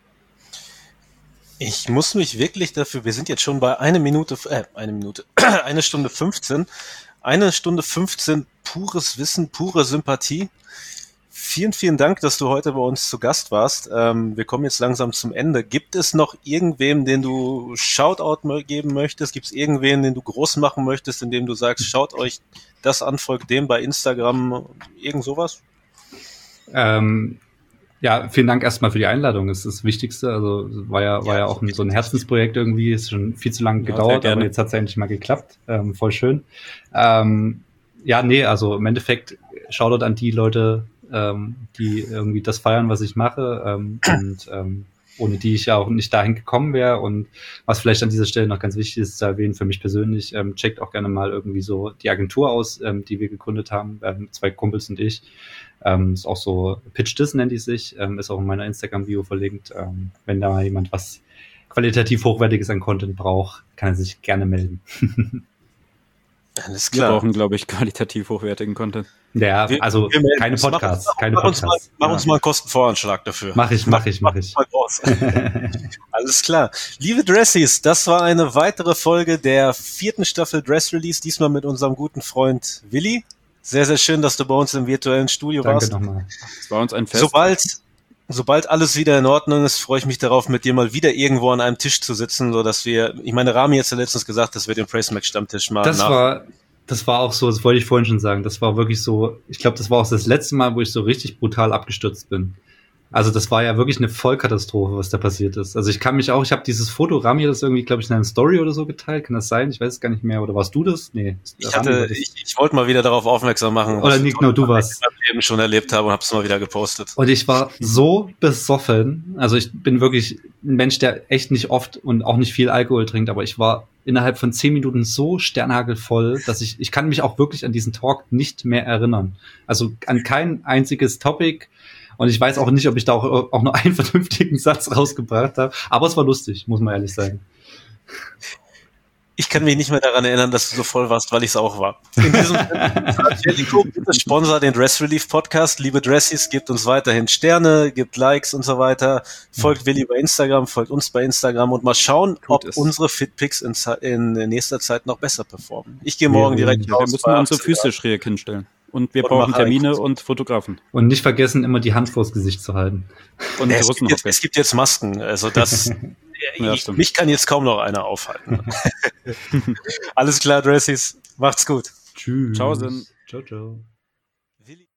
Ich muss mich wirklich dafür, wir sind jetzt schon bei eine Minute, äh, eine Minute, eine Stunde fünfzehn, eine Stunde fünfzehn pures Wissen, pure Sympathie. Vielen, vielen Dank, dass du heute bei uns zu Gast warst. Ähm, wir kommen jetzt langsam zum Ende. Gibt es noch irgendwem, den du Shoutout geben möchtest? Gibt es irgendwen, den du groß machen möchtest, indem du sagst, schaut euch das an, folgt dem bei Instagram, irgend sowas? Ähm, ja, vielen Dank erstmal für die Einladung. Das ist das Wichtigste. Also war ja, war ja, ja auch ein, so ein Herzensprojekt irgendwie. Ist schon viel zu lange ja, gedauert, aber jetzt hat es ja endlich mal geklappt. Ähm, voll schön. Ähm, ja, nee, also im Endeffekt Shoutout an die Leute, ähm, die irgendwie das feiern, was ich mache, ähm, und ähm, ohne die ich ja auch nicht dahin gekommen wäre. Und was vielleicht an dieser Stelle noch ganz wichtig ist zu erwähnen, für mich persönlich, ähm, checkt auch gerne mal irgendwie so die Agentur aus, ähm, die wir gegründet haben, ähm, zwei Kumpels und ich. Ähm, ist auch so, Pitch This nennt die sich, ähm, ist auch in meiner Instagram-Bio verlinkt. Ähm, wenn da jemand was qualitativ Hochwertiges an Content braucht, kann er sich gerne melden. Alles klar. Wir brauchen, glaube ich, qualitativ hochwertigen Content. Ja, wir, also wir keine Podcasts. Mach, keine mach, Podcasts. Uns, mal, mach ja. uns mal einen Kostenvoranschlag dafür. Mach ich, mach ich, mach ich. Mach ich. Alles klar. Liebe Dressies, das war eine weitere Folge der vierten Staffel Dress Release, diesmal mit unserem guten Freund Willi. Sehr, sehr schön, dass du bei uns im virtuellen Studio Danke warst. Danke nochmal. Es war uns ein Fest. Sobald, sobald alles wieder in Ordnung ist, freue ich mich darauf, mit dir mal wieder irgendwo an einem Tisch zu sitzen, so dass wir, ich meine, Rami jetzt ja letztens gesagt, dass wir den Praise Mac Stammtisch mal das nach... war Das war auch so, das wollte ich vorhin schon sagen, das war wirklich so, ich glaube, das war auch das letzte Mal, wo ich so richtig brutal abgestürzt bin. Also das war ja wirklich eine Vollkatastrophe, was da passiert ist. Also ich kann mich auch, ich habe dieses Foto, Rami hat das irgendwie, glaube ich, in einer Story oder so geteilt, kann das sein? Ich weiß es gar nicht mehr. Oder warst du das? Nee. Ich hatte, ich, ich wollte mal wieder darauf aufmerksam machen, oder nicht, no, du warst. Was ich eben schon erlebt habe und habe es mal wieder gepostet. Und ich war so besoffen, also ich bin wirklich ein Mensch, der echt nicht oft und auch nicht viel Alkohol trinkt, aber ich war innerhalb von zehn Minuten so sternhagelvoll, dass ich, ich kann mich auch wirklich an diesen Talk nicht mehr erinnern. Also an kein einziges Topic. Und ich weiß auch nicht, ob ich da auch, auch nur einen vernünftigen Satz rausgebracht habe. Aber es war lustig, muss man ehrlich sagen. Ich kann mich nicht mehr daran erinnern, dass du so voll warst, weil ich es auch war. In diesem Jellico, bitte sponsor den Dress Relief Podcast. Liebe Dressies, gebt uns weiterhin Sterne, gebt Likes und so weiter. Folgt mhm. Willi bei Instagram, folgt uns bei Instagram und mal schauen, Tut ob es. unsere Fitpics in, in nächster Zeit noch besser performen. Ich gehe morgen wir, direkt ja, raus. Wir müssen unsere Füße schräg hinstellen. Und wir und brauchen Termine und Fotografen. Und nicht vergessen, immer die Hand vors Gesicht zu halten. Und es, gibt jetzt, es gibt jetzt Masken, also das... Ja, ich, mich kann jetzt kaum noch einer aufhalten. Alles klar, Dressies. Macht's gut. Tschüss. Ciao. Ciao, ciao.